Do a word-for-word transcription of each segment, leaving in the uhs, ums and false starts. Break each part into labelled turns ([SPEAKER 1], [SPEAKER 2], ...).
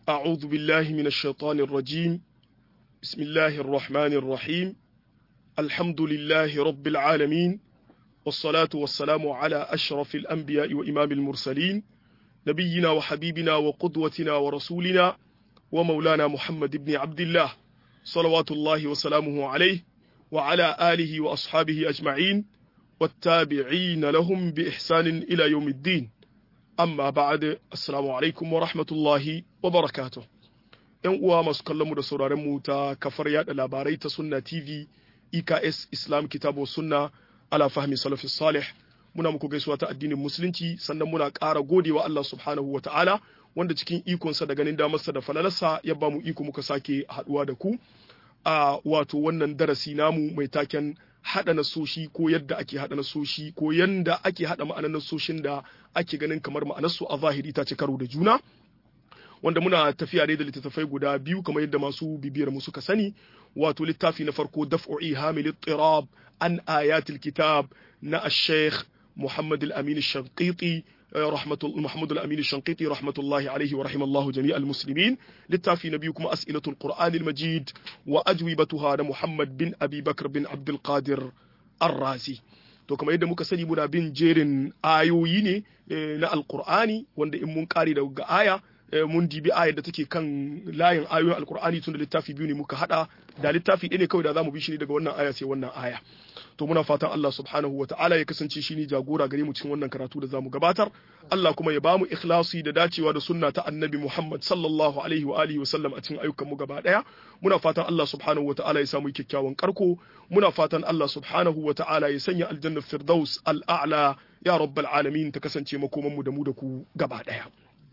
[SPEAKER 1] أعوذ بالله من الشيطان الرجيم بسم الله الرحمن الرحيم الحمد لله رب العالمين والصلاة والسلام على أشرف الأنبياء وإمام المرسلين نبينا وحبيبنا وقدوتنا ورسولنا ومولانا محمد بن عبد الله صلوات الله وسلامه عليه وعلى آله وأصحابه أجمعين والتابعين لهم بإحسان إلى يوم الدين amma ba'ad assalamu alaikum wa rahmatullahi wa barakatuh yan uwa masu kallon mu da sauraron mu ta kafar yada labarai ta Sunna T V E K S Islam Kitabu Sunna ala fahmi salafi salih muna muku gaisuwa ta addinin musulunci sannan muna ƙara godewa Allah subhanahu wa ta'ala wanda cikin ikonsa da ganin damarsa da falalarsa ya ba mu iko muka sake haduwa da ku a wato wannan darasi namu mai taken haɗa nasoshi ko yadda ake haɗa nasoshi ko yanda ake haɗa ma'anar nasoshin da ake ganin kamar ma'anarsu a zahiri ta ci karo da juna wanda muna tafiya dai da littattafai guda biyu kamar yadda masu bibiyar mu suka sani wato littafi na farko daf'u ihamil ittirab an ayatil kitab na ash-shaykh Muhammad al-Amin ash-Shanqiti rahmatul Muhammad al-Amin ash-Shanqiti rahmatullahi alayhi wa rahimallahu jami' al-muslimin littafi na biyu kuma as'ilatul Qur'an al-Majid wa ajwibatuha da Muhammad bin Abi Bakr bin Abdul Qadir Ar-Razi to kamar yadda muka sani muna bin jerin ayoyi ne na Al-Qur'ani wanda in mun kare daga aya mun dibi ayar da take kan layin ayoyin Al-Qur'ani tun da littafi biyu ne muka hada da littafi ɗaya ne kawai da zamu bi shi daga wannan aya sai wannan aya to muna fatan Allah subhanahu wa ta'ala ya kasance shi ne jagora gare mu cikin wannan karatu da zamu gabatar Allah kuma ya bamu ikhlasi da dacewa da sunna ta annabi Muhammad sallallahu alaihi wa alihi wa sallam a cikin ayyukan mu gaba daya muna fatan Allah subhanahu wa ta'ala ya samu kyakkyawan karko muna fatan Allah subhanahu wa ta'ala ya sanya aljanna firdaus al'a'la ya rabbal alamin ta kasance makoman mu da mu da ku gaba daya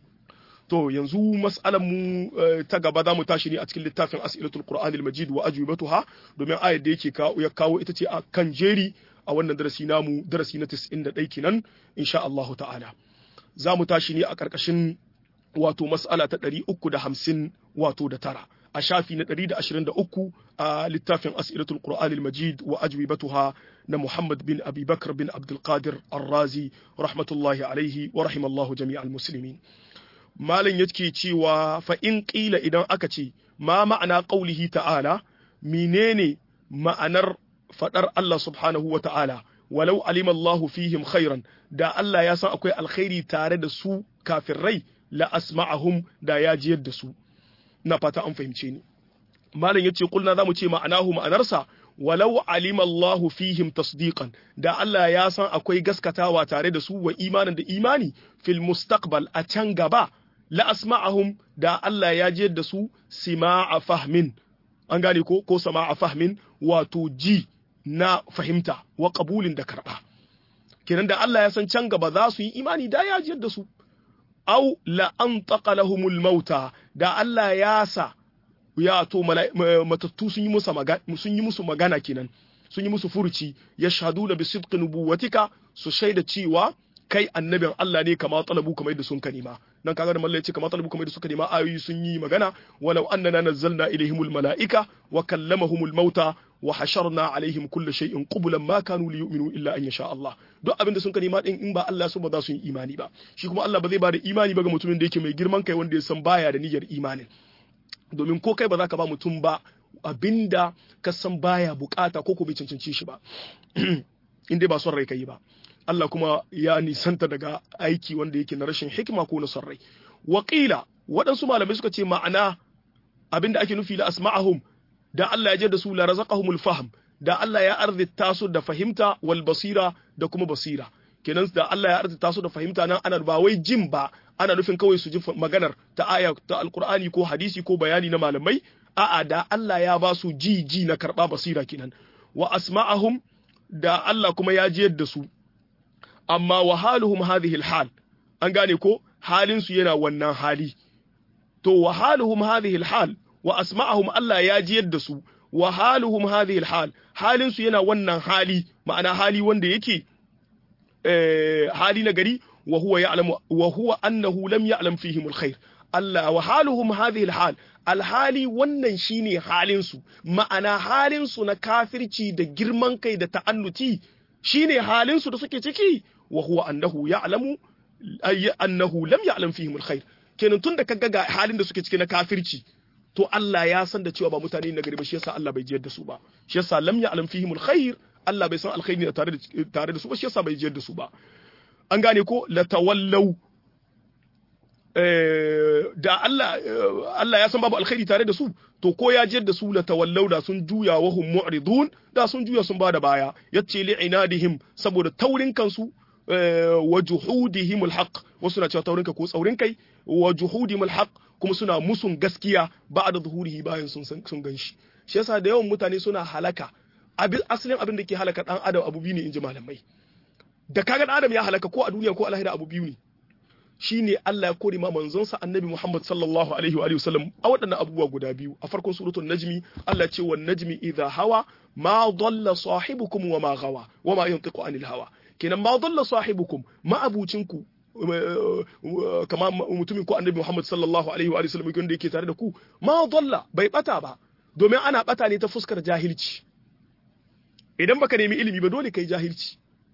[SPEAKER 1] to yanzu mas'alan mu ta gaba za mu tashi ne a cikin littafin as'ilatul qur'anil majid wa ajwibatuha domin ayar da yake kawo ya kawo ita ce a kan jeri a wannan darasi namu darasi na tis'in da ɗaya kenan insha Allah ta'ala za mu tashi ne a karkashin wato mas'ala ta ɗari uku da hamsin wato da tara a shafi na ɗari da ashirin da uku a littafin as'ilatul qur'anil majid wa ajwibatuha na Muhammad bin Abi Bakr bin Abdul Qadir Ar-Razi rahmatullahi alaihi wa rahimallahu jami'al muslimin malam yake cewa fa in qila idan aka ce ma ma'ana qaulihi ta'ala menene ma'anar fadar Allah subhanahu wa ta'ala walau alima Allahu fihim khairan da Allah ya san akwai alkhairi tare da su kafirai la asma'ahum da ya jiyar da su na fata an fahimce ni malam yace kulna zamu ce ma'anahu ma'anarsa walau alima Allahu fihim tasdiqan da Allah ya san akwai gaskatawa tare da su wa imanin da imani fil mustaqbal a can gaba la asma'ahum da Allah ya jiyar da su sima'a fahmin an gane ko ko sama'a fahmin wato ji na fahimta wa qabulin da karba kenan da Allah ya san can gaba za su yi imani da ya jiyar da su aw la antaqa lahumul mauta da Allah ya sa ya to matattu sun yi musu magana sun yi musu magana kenan sun yi musu furuci yashhaduna bi sidqi nubuwatika su shaida cewa kai annabin Allah ne kama talabu kamar yadda sun kanima nan kaga da mallai ce kama talabu kamar yadda suka nima ayoyi sun yi magana walau annana nazzalna ilaihimul malaika wa kallamahumul mauta wa hasharna alaihim kulli shay'in qublan ma kanu liyu'minu illa an yasha Allah duk abin da sun kanima din in ba Allah su ba za su yi imani ba shi kuma Allah ba zai ba da imani ba ga mutumin da yake mai girman kai wanda ya san baya da niyyar imanin domin ko kai ba za ka ba mutum ba abinda ka san baya bukata ko ko bai cancanci shi ba in dai ba son rai kai ba Allah kuma ya nisanta daga aiki wanda yake na rashin hikima ko na son rai waqila waɗansu malamai suka ce ma'ana abinda ake nufi la asma'ahum da Allah ya je da su la razaqahumul fahm da Allah ya arzita su da fahimta wal basira da kuma basira kenan da Allah ya arzita su da fahimta nan ana ba wai jin ba ana nufin kawai su ji maganar ta aya ta alqur'ani ko hadisi ko bayani na malamai a'a da Allah ya ba su ji ji na karba basira kenan wa asma'ahum da Allah kuma ya jiyar da su amma wa haluhum hadhihi alhal an gane ko halin su yana wannan hali to wa haluhum hadhihi alhal wa asma'ahum Allah ya jiyar da su wa haluhum hadhihi alhal halin su yana wannan hali ma'ana hali wanda yake eh hali na gari wa huwa ya'lamu wa huwa annahu lam ya'lam fihim alkhair Allah wa haluhum hadhihi alhal alhali wannan shine halin su ma'ana halin su na kafirci da girman kai da ta'annuti shine halin su da suke ciki wa huwa annahu ya'lamu ay annahu lam ya'lam fihim alkhair kenan tun da kaga ga halin da suke ciki na kafirci to Allah ya san da cewa ba mutane na gari ba shi yasa Allah bai jiyar da su ba shi yasa lam ya'lam fihimul khair Allah bai san alkhairi tare da tare da su ba shi yasa bai jiyar da su ba an gane ko la tawallau da Allah Allah ya san babu alkhairi tare da su to ko ya jiyar da su la tawallau da sun juya wa hum mu'ridun da sun juya sun bada baya yace li inadihim saboda taurin kansu wa juhudihim alhaq wasu na cewa taurin ka ko tsaurin kai wa juhudihim alhaq kuma suna musun gaskiya ba'da zuhurihi bayan sun sun ganshi shi yasa da yawan mutane suna halaka abin asalin abin da ke halaka dan adam abu biyu ne inji malamai da kaga dan adam ya halaka ko a duniya ko a lahira abu biyu ne shine Allah ya kore ma manzonsa annabi Muhammad sallallahu alaihi wa alihi wasallam a waɗannan abubuwa guda biyu a farkon suratul najmi Allah ya ce wan najmi idha hawa ma dalla sahibukum wa ma gawa wa ma yantiqu anil hawa kenan ma dalla sahibukum ma abucinku kama mutumin ko annabi Muhammad sallallahu alaihi wa alihi wasallam wanda yake tare da ku ma dalla bai bata ba domin ana bata ne ta fuskar jahilci idan baka nemi ilimi ba dole kai jahilci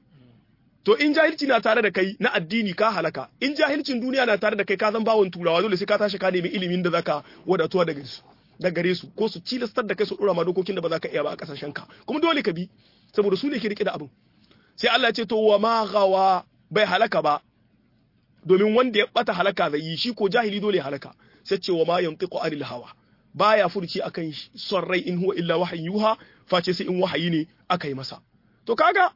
[SPEAKER 1] to in jahilci na tare da kai na addini ka halaka in jahilcin duniya na tare da kai ka zan bawon turawa dole sai ka tashi ka nemi ilimin da zaka wadatuwa daga su da gare su ko su cilastar da kai su dora ma dokokin da ba za ka iya ba a kasashen ka kuma dole ka bi saboda su ne ke rike da abin sai Allah ya ce to wa ma gawa bai halaka ba domin wanda ya bata halaka zai yi shi ko jahili dole halaka sai ce wa ma yantiqu anil hawa baya furci akan son rai in huwa illa wahyin yuha face sai in wahayi ne aka yi masa to kaga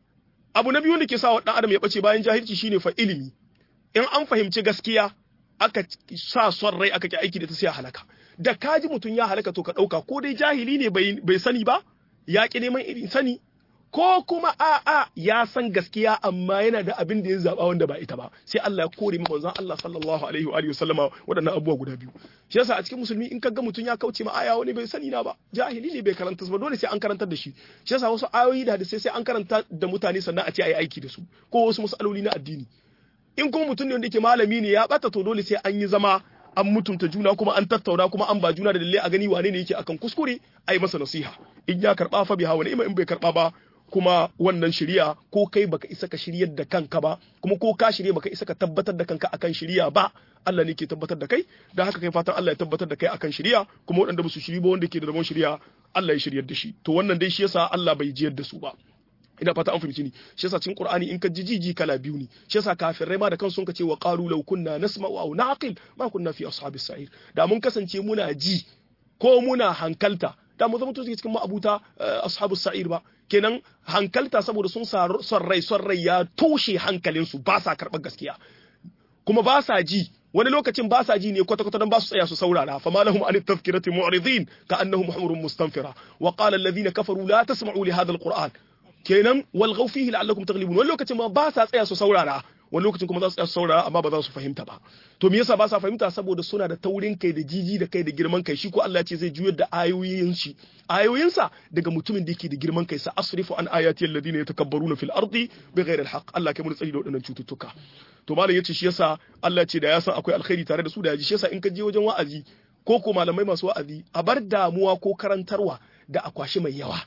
[SPEAKER 1] abu na biyu da ke sa wa ɗan adam ya ɓace bayan jahilci shine fa ilimi in an fahimci gaskiya aka sa son rai aka ki aiki da ta sai halaka da kaji mutum ya halaka to ka ɗauka ko dai jahili ne bai sani ba ya ki neman irin sani ko kuma a'a ya san gaskiya amma yana da abin da ya zaba wanda ba ita ba sai Allah ya kore mu manzon Allah sallallahu alaihi wa alihi wasallama waɗannan abubuwa guda biyu shi yasa a cikin musulmi in kaga mutum ya kauce ma aya wani bai sani na ba jahili ne bai karanta ba dole sai an karantar da shi shi yasa wasu ayoyi da hadisi sai an karanta da mutane sannan a ce ayi aiki da su ko wasu masaloli na addini in kuma mutum ne wanda yake malami ne ya bata to dole sai an yi zama an mutunta juna kuma an tattauna kuma an ba juna da dalilai a gani wane ne yake akan kuskure ayi masa nasiha in ya karba fa biha wani in bai karba ba kuma wannan shiriya ko kai baka isa ka shiryar da kanka ba kuma ko ka shirye baka isa ka tabbatar da kanka akan shiriya ba Allah ne ke tabbatar da kai dan haka kai fatan Allah ya tabbatar da kai akan shiriya kuma waɗanda ba su shiri ba wanda ke da rabon shiriya Allah ya shiryar da shi to wannan dai shi yasa Allah bai jiyar da su ba ina fata an fahimci ni shi yasa cikin Qur'ani in ka ji jiji kala biyu ne shi yasa kafirai ma da kansu sun ka ce wa qalu law kunna nasma'u aw na'qil ma kunna fi ashabis sa'ir da mun kasance muna ji ko muna hankalta da mu zama to cikin ma'abuta ashabus sa'ir ba kenan hankalta saboda sun son rai son rai ya toshe hankalinsu ba sa karɓar gaskiya kuma ba sa ji wani lokacin ba sa ji ne kwata-kwata don ba su tsaya su saurara fa malahum an tafkirati mu'ridin ka annahum humurun mustanfira wa qala alladhina kafaru la tasma'u li hadha alquran kenan walghaw fihi la'allakum taghlibun wani lokacin ma ba sa tsaya su saurara wani lokacin kuma za su tsaya su saurara amma ba za su fahimta ba to me yasa ba sa fahimta saboda suna da taurin kai da jiji da kai da girman kai shi ko Allah ya ce zai juyar da ayoyin shi ayoyinsa daga mutumin da yake da girman kai sa asrifu an ayati alladhina yatakabbaruna fil ardi bighairi alhaq Allah kai mun tsari da wadannan cututtuka to malam yace shi yasa Allah ya ce da ya san akwai alkhairi tare da su da yaji shi yasa in ka je wajen wa'azi ko ko malamai masu wa'azi a bar damuwa ko karantarwa da akwashi mai yawa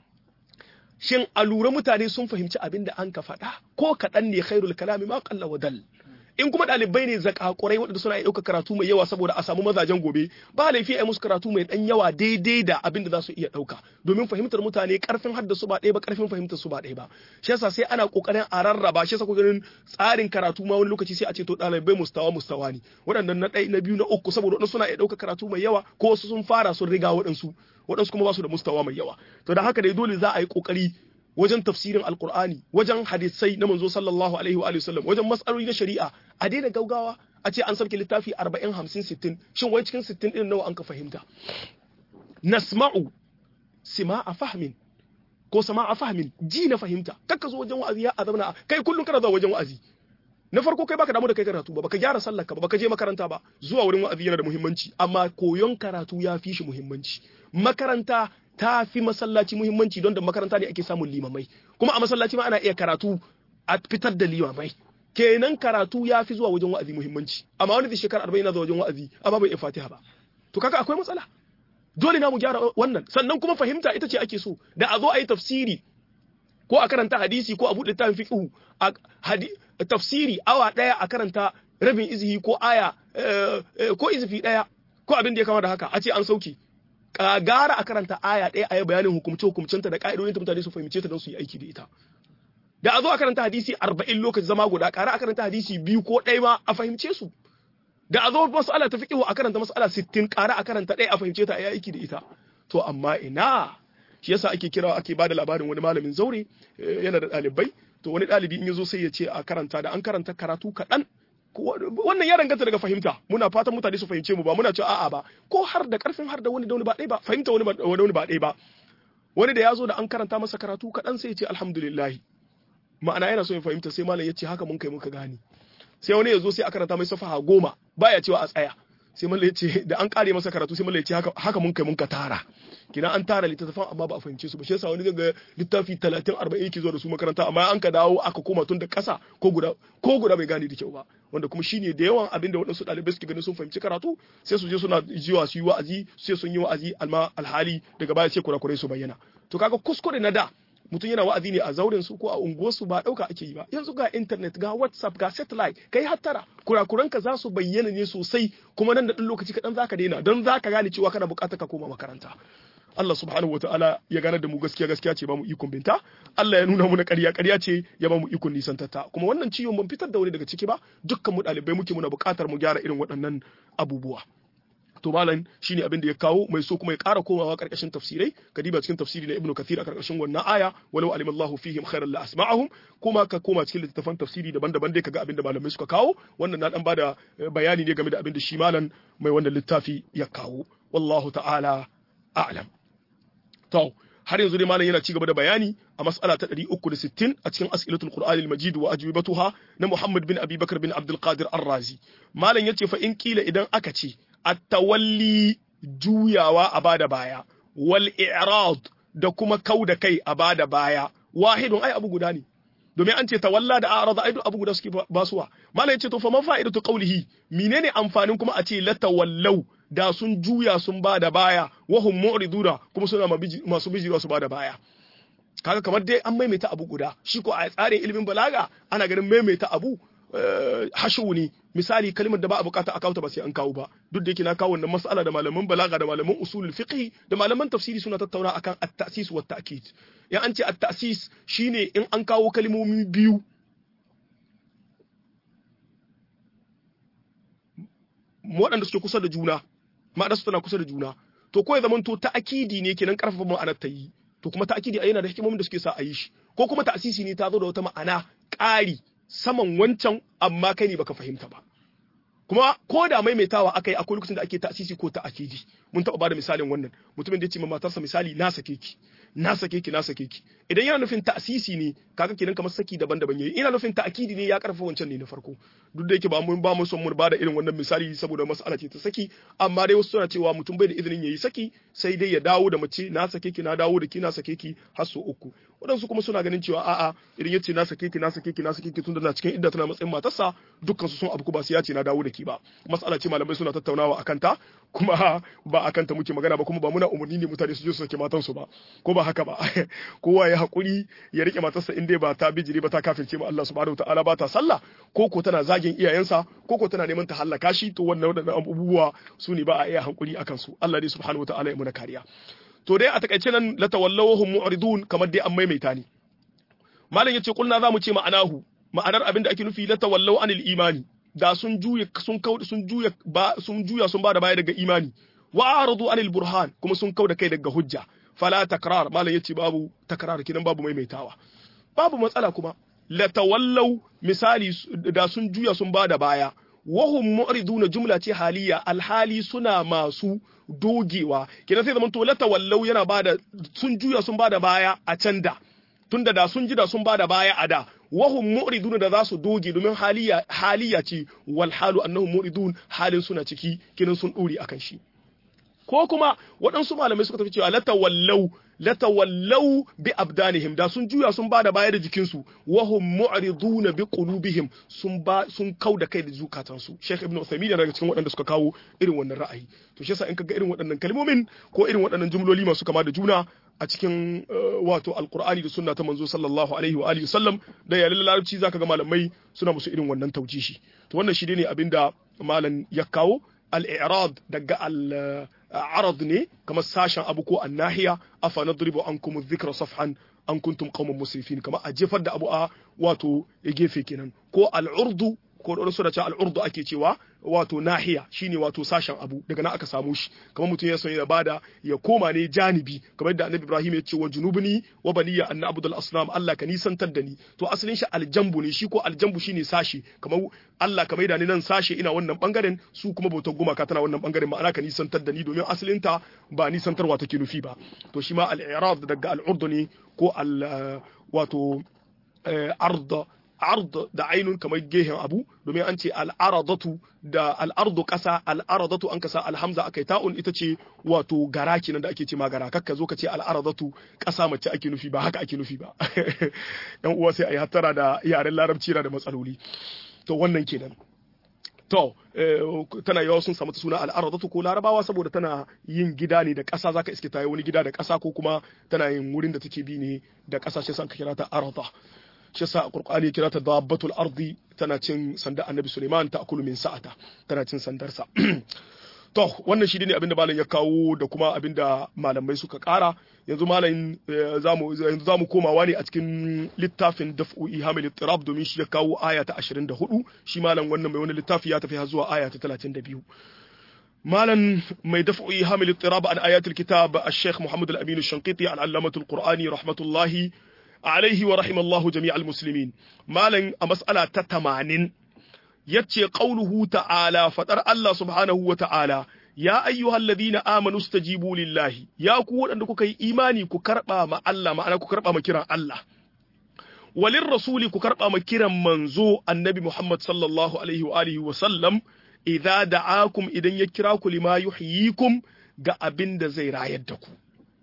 [SPEAKER 1] shin a lura mutane sun fahimci abin da an ka faɗa ko kaɗan ne khairul kalami ma qalla wa dal in kuma ɗalibai ne zakakurai waɗanda suna ɗauka karatu mai yawa saboda a samu mazajen gobe ba laifi a musu karatu mai ɗan yawa daidai da abin da za su iya ɗauka domin fahimtar mutane ƙarfin haddasu ba ɗaya ba ƙarfin fahimtar su ba ɗaya ba shi yasa sai ana ƙoƙarin a rarraba shi yasa ko ganin tsarin karatu ma wani lokaci sai a ce to ɗalibai mustawa mustawa ne waɗannan na ɗaya na biyu na uku saboda waɗansu suna iya ɗauka karatu mai yawa ko wasu sun fara sun riga waɗansu waɗansu kuma ba su da mustawa mai yawa to da haka dai dole za a yi ƙoƙari wajen tafsirin alkur'ani wajen hadisai na manzo sallallahu alaihi wa sallam wajen mas'aloli na shari'a a daina gaugawa a ce an sauke littafi arba'in hamsin sittin shin wai cikin sittin din nawa an ka fahimta nasma'u sima'a fahmin ko sama'a fahmin ji na fahimta kakka zo wajen wa'azi ya azabna kai kullun kana zuwa wajen wa'azi na farko kai baka damu da kai karatu ba baka gyara sallar ka ba baka je makaranta ba zuwa wurin wa'azi yana da muhimmanci amma koyon karatu ya fi shi muhimmanci makaranta ta fi masallaci muhimmanci don da makaranta ne ake samun limamai kuma a masallaci ma ana iya karatu a fitar da limamai kenan karatu ya fi zuwa wajen wa'azi muhimmanci amma wani da shekara arba'in na zuwa wajen wa'azi amma bai iya fatiha ba to kaga akwai matsala dole na mu gyara wannan sannan kuma fahimta ita ce ake so da a zo a yi tafsiri ko a karanta hadisi ko a buɗe littafin fiqh a tafsiri awa ɗaya a karanta rabin izihi ko aya ko izifi daya ko abin da ya kama da haka a ce an sauki gara a karanta aya daya a yi bayanin hukumce hukumcenta da ka'idodin ta mutane su fahimce ta don su yi aiki da ita da a zo a karanta hadisi arba'in lokaci zama guda kara a karanta hadisi biyu ko ɗaya ma a fahimce su da a zo mas'ala ta fiqhu a karanta mas'ala sittin kara a karanta ɗaya a fahimce ta a yi aiki da ita to amma ina shi yasa ake kira ake bada labarin wani malamin zaure yana da ɗalibai to wani ɗalibi in yazo sai ya ce a karanta da an karanta karatu kaɗan wannan ya danganta daga fahimta muna fatan mutane su fahimce mu ba muna cewa a'a ba ko har da karfin har da wani da wani ba ɗaya ba fahimta wani da wani ba ɗaya ba wani da ya zo da an karanta masa karatu kaɗan sai ya ce alhamdulillah ma'ana yana so ya fahimta sai malam ya ce haka mun kai muka gane sai wani ya zo sai a karanta mai safaha goma baya cewa a tsaya sai mallam ya ce da an kare masa karatu sai mallam ya ce haka haka mun kai mun ka tara kina an tara littattafan amma ba a fahimce su ba shi yasa wani ga littafi talatin arba'in yake zuwa da su makaranta amma an ka dawo aka koma tun da kasa ko guda ko guda bai gane da kyau ba wanda kuma shine da yawan abin da waɗansu ɗalibai suke ganin sun fahimci karatu sai su je suna jiwa su yi wa'azi sai sun yi wa'azi alma alhali daga baya sai kurakurai su bayyana to kaga kuskure na da mutum yana wa'azi ne a zauren su ko a unguwarsu ba dauka ake yi ba yanzu ga internet ga whatsapp ga satellite kai hattara kurakuranka za su bayyana ne sosai kuma nan da ɗan lokaci kaɗan zaka daina don zaka gane cewa kana buƙatar ka koma makaranta Allah subhanahu wataala ya gane da mu gaskiya gaskiya ce ba mu ikon binta Allah ya nuna mu na ƙarya ƙarya ce ya ba mu ikon nisantarta kuma wannan ciwon ban fitar da wani daga ciki ba dukkan mu ɗalibai muke muna buƙatar mu gyara irin waɗannan abubuwa to malam shine abin da ya kawo mai so kuma ya ƙara komawa karkashin tafsirai kadiba cikin tafsiri na ibnu kathir a karkashin wannan aya walau alimallahu fihim khairan la asma'ahum kuma ka koma cikin littattafan tafsiri daban-daban dai kaga abin da malamai suka kawo wannan na dan bada bayani ne game da abin da shi malam mai wannan littafi ya kawo wallahu ta'ala a'lam to har yanzu dai malam yana ci gaba da bayani a mas'ala ta ɗari uku da sittin a cikin as'ilatul qur'anil majid wa ajwibatuha na muhammad bin abi bakr bin abdul qadir ar-razi malam yace fa in kila idan aka ce at-tawalli juyawa a bada baya wal i'rad da kuma kauda kai a bada baya wahidun ai abu guda ne domin an ce tawalla da a'rada ai abu guda suke basuwa malai yace to fa man fa'idatu qawlihi menene amfanin kuma a ce la tawallau da sun juya sun bada baya wa hum mu'riduna kuma suna masu bijira su bada baya kaga kamar dai an maimaita abu guda shi ko a tsarin ilimin balaga ana ganin maimaita abu hashu ne misali kalmar da ba a bukata a kawo ta ba sai an kawo ba duk da yake na kawo wannan mas'ala da malaman balaga da malaman usulul fiqh da malaman tafsiri suna tattauna akan at-ta'sis wa at-ta'kid ya an ce at-ta'sis shine in an kawo kalmomi biyu waɗanda suke kusa da juna ma'ana su tana kusa da juna to ko ya zamanto ta'kidi ne kenan karfafa ma'anar ta yi to kuma ta'kidi yana da hikimomin da suke sa a yi shi ko kuma ta'sisi ne ta zo da wata ma'ana ƙari saman wancan amma kai ne baka fahimta ba kuma ko da maimaitawa akai akwai lokacin da ake ta'sisi ko ta'kidi mun taɓa bada misalin wannan mutumin da ya ce ma matarsa misali na sake ki na sake ki na sake ki idan yana nufin ta'sisi ne kaga kenan kamar saki daban-daban yayi ina nufin ta'kidi ne ya karfafa wancan ne na farko duk da yake ba mun ba mu son mu bada irin wannan misali saboda mas'ala ce ta saki amma dai wasu suna cewa mutum bai da izinin yayi saki sai dai ya dawo da mace na sake ki na dawo da ki na sake ki har so uku wadansu kuma suna ganin cewa a'a idan yace na sake ki na sake ki na sake ki tunda na cikin idda tana matsayin matarsa dukkan su sun abu ba su yace na dawo da ki ba mas'ala ce malamai suna tattaunawa akan ta kuma ba akan ta muke magana ba kuma ba muna umarni ne mutane su je su sake matansu ba ko ba haka ba kowa ya hakuri ya rike matarsa in dai ba ta bijiri ba ta kafirce ma Allah subhanahu wataala ba ta sallah ko ko tana zagin iyayensa ko ko tana neman ta halaka shi to wannan wadannan abubuwa su ne ba a iya hakuri akan su Allah dai subhanahu wataala ya muna kariya to dai a takaice nan la tawallawhum mu'ridun kamar dai an maimaita ne malam yace kulna zamu ce ma'anahu ma'anar abin da ake nufi la tawallaw anil imani da sun juya sun kauda sun juya ba sun juya sun bada baya daga imani wa aradu anil burhan kuma sun kauda kai daga hujja fala takrar malam yace babu takrar kidan babu maimaitawa babu matsala kuma la tawallaw misali da sun juya sun bada baya wahum mu'riduna jumla ce haliya alhali suna masu dogewa kidan sai zaman to la tawallaw yana bada sun juya sun bada baya a can da tunda da sun ji da sun bada baya a da wahum mu'ridun da za su doge domin haliya haliya ce wal halu annahum mu'ridun halin suna ciki kinan sun dore akan shi ko kuma waɗansu malamai suka tafi cewa latawallau latawallau bi abdanihim da sun juya sun bada baya da jikinsu wa hum mu'riduna bi qulubihim sun ba sun kauda kai da zukatansu Sheikh Ibn Uthaymeen daga cikin waɗanda suka kawo irin wannan ra'ayi to shi yasa in kaga irin waɗannan kalmomin ko irin waɗannan jumloli masu kama da juna a cikin wato alqur'ani da sunna ta manzo sallallahu alaihi wa alihi wasallam da yalin larabci zaka ga malamai suna musu irin wannan taujishi to wannan shi ne abinda malam ya kawo al-i'rad daga al arad ne kamar sashen abu ko annahiya afa nadribu ankum adh-dhikra safhan an kuntum qauman musrifin kamar a jefar da abu a wato gefe kenan ko al-urdu ko da su da cewa al-urdu ake cewa wato nahiya shine wato sashen abu daga nan aka samu shi kamar mutum ya son ya bada ya koma ne janibi kamar da Annabi Ibrahim ya ce wa junubni wa baniya an na'budu al-asnam Allah ka nisantar da ni to asalin shi aljambu ne shi ko aljambu shine sashi kamar Allah ka maida ni nan sashe ina wannan bangaren su kuma bautar gumaka tana wannan bangaren ma'ana ka nisantar da ni domin asalin ta ba nisantarwa take nufi ba to shi ma al-i'rad daga al-urdu ne ko al wato arda ard da ainun kamar gehen abu domin an ce al'aradatu da al'ardu ƙasa al'aradatu an kasa alhamza akai ta'un ita ce wato gara kenan da ake ce ma gara kakka zo ka ce al'aradatu ƙasa mace ake nufi ba haka ake nufi ba yan uwa sai ayi hattara da yaren larabci da matsaloli to wannan kenan to tana yawa sun samu suna al'aradatu ko larabawa saboda tana yin gida ne da ƙasa zaka iske ta yi wani gida da ƙasa ko kuma tana yin wurin da take bi ne da ƙasa sai san ka kira ta arada shi yasa Qur'ani ya kira ta dabbatul ardi tana cin sanda Annabi Sulaiman ta akulu min sa'ata tana cin sandarsa to wannan shi ne abinda malam ya kawo da kuma abinda malamai suka kara yanzu malam zamu yanzu zamu komawa ne a cikin littafin daf'u ihamil ittirab domin shi ya kawo aya ta ashirin da hudu shi malam wannan mai wani littafi ya tafi har zuwa aya ta talatin da biyu مالا ما يدفع حامل اضطراب عن آيات الكتاب الشيخ محمد الأمين الشنقيطي العلامة القرآني رحمة الله عليه ورحم الله جميع المسلمين مالا مسألة تتمانين يتشي قوله تعالى فتر الله سبحانه وتعالى يا أيها الذين آمنوا استجيبوا لله يا قول أنكم كي إيماني كربا ما الله ما أنا كربا ما كرا الله وللرسول كربا ما كرا منزو النبي محمد صلى الله عليه وآله وسلم idza da'akum idan ya kira ku lima yuhyikum ga abin da zai rayar da ku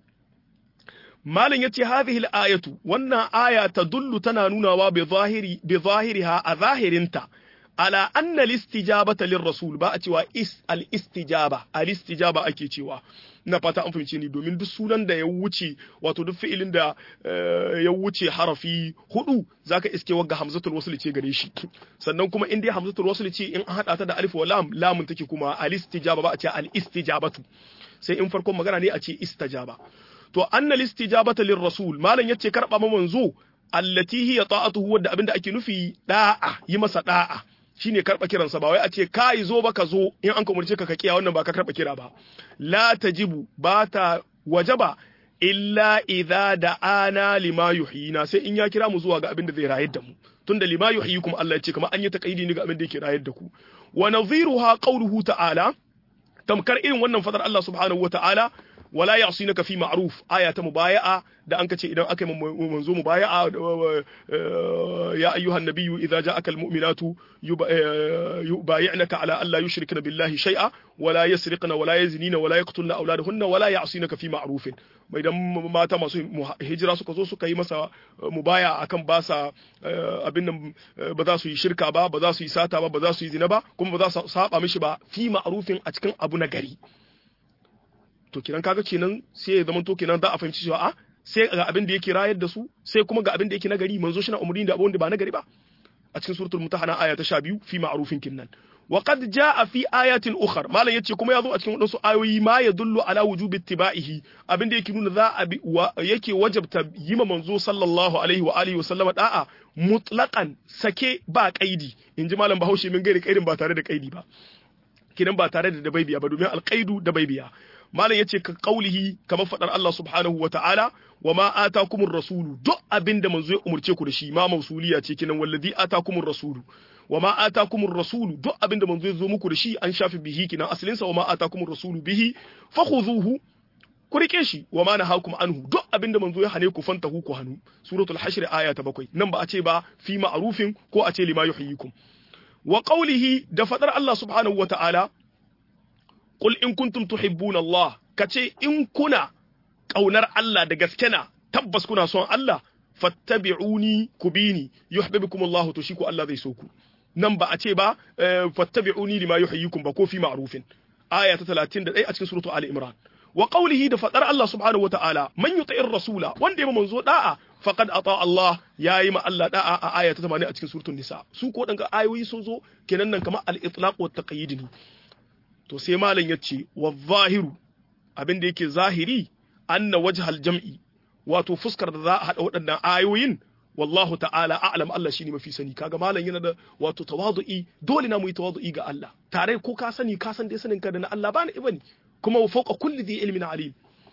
[SPEAKER 1] malan yace hadhihi al-ayatu wannan aya tadullu tana nunawa bi zahiri bi zahiriha a zahirinta ala anna al-istijabata lir-rasul ba a cewa is al-istijaba al-istijaba ake cewa ina fata an fahimce ni domin duk sunan da ya wuce wato duk fi'ilin da ya wuce harafi hudu zaka iske wagga hamzatul wasl ce gare shi sannan kuma in dai hamzatul wasl ce in an hada ta da alif wa lam lamun take kuma al-istijaba ba a ce al-istijabatu sai in farkon magana ne a ce istajaba to anna al-istijabata lir-rasul malan yace karba ma manzo allati hiya ta'atuhu wadda abinda ake nufi da'a yi masa da'a shine karba kiransa ba wai a ce kai zo baka zo in an kumurce ka ka kiya wannan ba ka karba kira ba la tajibu ba ta wajaba illa idza da'ana lima yuhyina sai in ya kira mu zuwa ga abin da zai rayar da mu tunda lima yuhyikum Allah ya ce kamar an yi taqidi ne ga abin da yake rayar da ku wa nadhiruha qawluhu ta'ala tamkar irin wannan fadar Allah subhanahu wa ta'ala wala ya'sinaka fi ma'ruf aya ta mubaya'a da an kace idan aka yi manzo mubaya'a ya ayyuhan nabiyyu idza ja'aka almu'minatu yubayi'naka ala alla yushrikna billahi shay'a wala yasriqna wala yazinina wala yaqtulna awladahunna wala ya'sinaka fi ma'rufin idan mata masu hijira suka zo suka yi masa mubaya akan ba sa abin nan ba za su yi shirka ba ba za su yi sata ba ba za su yi zina ba kuma ba za su saba mishi ba fi ma'rufin a cikin abu na gari to kenan kaga kenan sai ya zama to kenan za a fahimci cewa a sai ga abin da yake rayar da su sai kuma ga abin da yake nagari manzo shi na umurni da abin da ba nagari ba a cikin suratul mutahana aya ta sha biyu fi ma'rufin kinnan wa qad jaa fi ayatin ukhra malan yace kuma yazo a cikin wadansu ayoyi ma yadullu ala wujubi ittiba'ihi abin da yake nuna za a bi yake wajabta yima manzo sallallahu alaihi wa alihi wa sallama da'a mutlaqan sake ba kaidi inji malam Bahaushe min gairi kaidin ba tare da kaidi ba kidan ba tare da dabaibiya ba domin alqaidu dabaibiya malam yace ka kaulihi kamar fadar Allah subhanahu wa ta'ala wa ma atakumur rasulu duk abinda manzo ya umurce ku da shi ma mausuliya ce kinan wallazi atakumur rasulu wa ma atakumur rasulu duk abinda manzo ya zo muku da shi an shafi bihi kinan asalin sa wa ma atakumur rasulu bihi fakhuzuhu ku rike shi wa ma nahakum anhu duk abinda manzo ya hane ku fantahu ku hanu suratul hashr aya ta bakwai nan ba a ce ba fi ma'rufin ko a ce lima yuhyikum wa qawlihi da fadar Allah subhanahu wa ta'ala qul in kuntum tuhibbuna Allah kace in kuna kaunar Allah da gaske na tabbas kuna son Allah fattabi'uni kubini yuhibbukum Allah to shi ku Allah zai so ku nan ba a ce ba fattabi'uni lima yuhyikum ba ko fi ma'rufin aya ta talatin da ɗaya a cikin suratu Ali Imran wa qawlihi da fadar Allah subhanahu wa ta'ala man yuti'ir rasula wanda ya manzo da'a faqad ata Allah yayi ma Allah da'a a aya ta tamanin a cikin suratul nisa su ko danga ayoyi sun zo kenan nan kamar al-itlaq wa taqyid ne to sai malam yace wa zahiru abin da yake zahiri anna wajhal jam'i wato fuskar da za a hada waɗannan ayoyin wallahu ta'ala a'lam Allah shine mafi sani kaga malam yana da wato tawadu'i dole na mu yi tawadu'i ga Allah tare ko ka sani ka san dai sanin ka da na Allah bani ibani kuma wa fawqa kulli dhi ilmin alim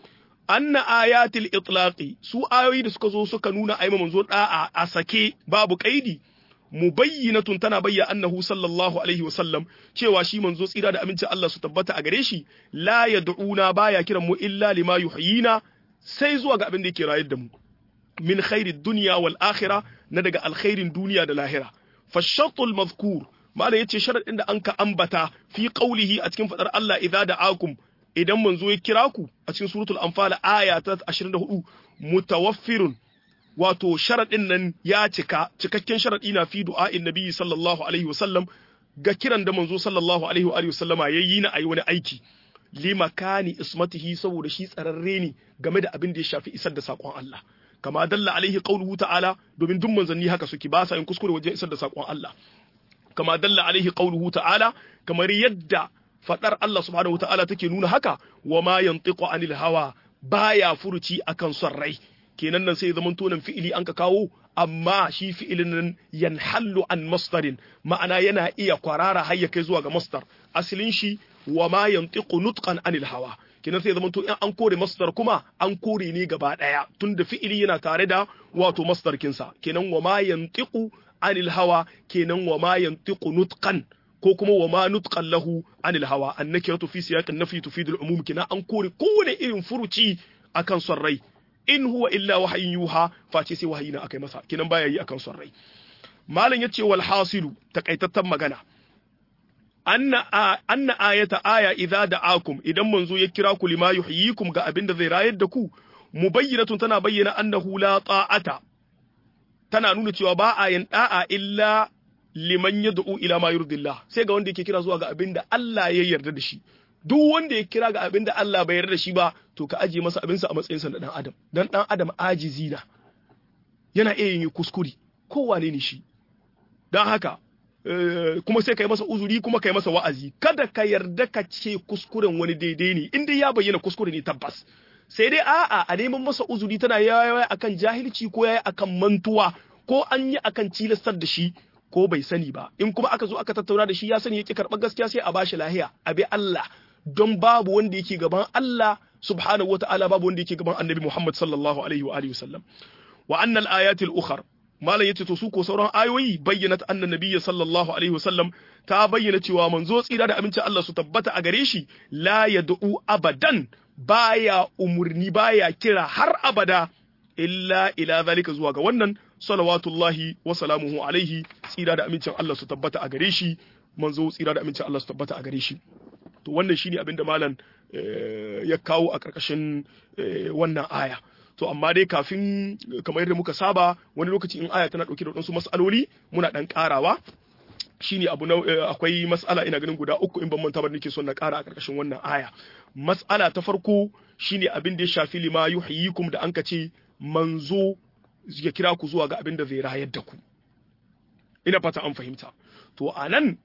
[SPEAKER 1] anna ayatil itlaqi su ayoyi da suka zo suka nuna ayi manzo da'a a sake babu kaidi mubayyinatun tana bayyana annahu sallallahu alaihi wasallam cewa shi manzo tsira da aminci Allah su tabbata a gare shi la yad'una baya kiran mu illa lima yuhyina sai zuwa ga abin da yake rayar da mu min khairid dunya wal akhirah na daga alkhairin duniya da lahira fa shartul mazkur malai yace sharadin da anka ambata fi qawlihi a cikin fadar Allah idza da'akum idan manzo ya kira ku a cikin suratul anfal aya ta ashirin da hudu mutawaffirun wato sharadin nan ya cika cikakken sharadi na fi du'a'in nabi sallallahu alaihi wasallam ga kiran da manzo sallallahu alaihi wa alihi wasallama yayi na ayi wani aiki limakani ismatihi saboda shi tsararre ne game da abin da ya shafi isar da sakon Allah kama dalla alaihi qawluhu ta'ala domin duk manzanni haka suke ba sa yin kuskure wajen isar da sakon Allah kama dalla alaihi qawluhu ta'ala kamar yadda fadar Allah subhanahu ta'ala take nuna haka wa ma yantiqu anil hawa baya furuci akan son rai kenan nan sai zaman tonan fi'ili an ka kawo amma shi fi'ilin nan yanhallu an masdarin ma'ana yana iya kwarara har ya kai zuwa ga masdar asalin shi wa ma yantiqu nutqan anil hawa kenan sai zaman to in an kore masdar kuma an kore ne gaba daya tunda fi'ili yana tare da wato masdar kinsa kenan wa ma yantiqu anil hawa kenan wa ma yantiqu nutqan ko kuma wa ma nutqan lahu anil hawa annakiratu fi siyaqin nafi tufidu al-umum kenan an kore kowane irin furuci akan son rai in huwa illa wahyin yuha face sai wahayi na akai masa kenan baya yi akan son rai malam yace wal hasilu takaitattan magana anna anna ayata aya idza da'akum idan manzo ya kira ku lima yuhyikum ga abin da zai rayar da ku mubayyinatun tana bayyana annahu la ta'ata tana nuna cewa ba a yin da'a illa liman yad'u ila ma yurdillah sai ga wanda yake kira zuwa ga abin da Allah ya yarda da shi duk wanda ya kira ga abin da Allah bai yarda da shi ba to ka aje masa abin sa a matsayin sa na dan adam dan dan adam ajizi na yana iya yin kuskure kowane ne shi dan haka kuma sai kai masa uzuri kuma kai masa wa'azi kada ka yarda ka ce kuskuren wani daidai ne in dai ya bayyana kuskure ne tabbas sai dai a'a a neman masa uzuri tana yayi akan jahilci ko yayi akan mantuwa ko an yi akan cilastar da shi ko bai sani ba in kuma aka zo aka tattauna da shi ya sani yake karɓar gaskiya sai a bashi lahiya a bi Allah don babu wanda yake gaban Allah subhanahu wata'ala babu wanda yake gaban Annabi Muhammad sallallahu alaihi wa alihi wasallam wa anna al-ayatil ukhra malam yace to su ko sauran ayoyi bayyana anna nabiyyi sallallahu alaihi wasallam ta bayyana cewa manzo tsira da aminci Allah su tabbata a gare shi la yad'u abadan baya umurni baya kira har abada illa ila zalika zuwa ga wannan salawatullahi wa salamuhu alaihi tsira da amincin Allah su tabbata a gare shi manzo tsira da amincin Allah su tabbata a gare shi to wannan shine abin da malam ya kawo a karkashin wannan aya to amma dai kafin kamar yadda muka saba wani lokaci in aya tana dauke da wadansu mas'aloli muna dan karawa shine abu na akwai mas'ala ina ganin guda uku in ban manta ba nake son na kara a karkashin wannan aya mas'ala ta farko shine abin da ya shafi lima yuhyikum da anka ce manzo ya kira ku zuwa ga abin da zai rayar da ku ina fata an fahimta to anan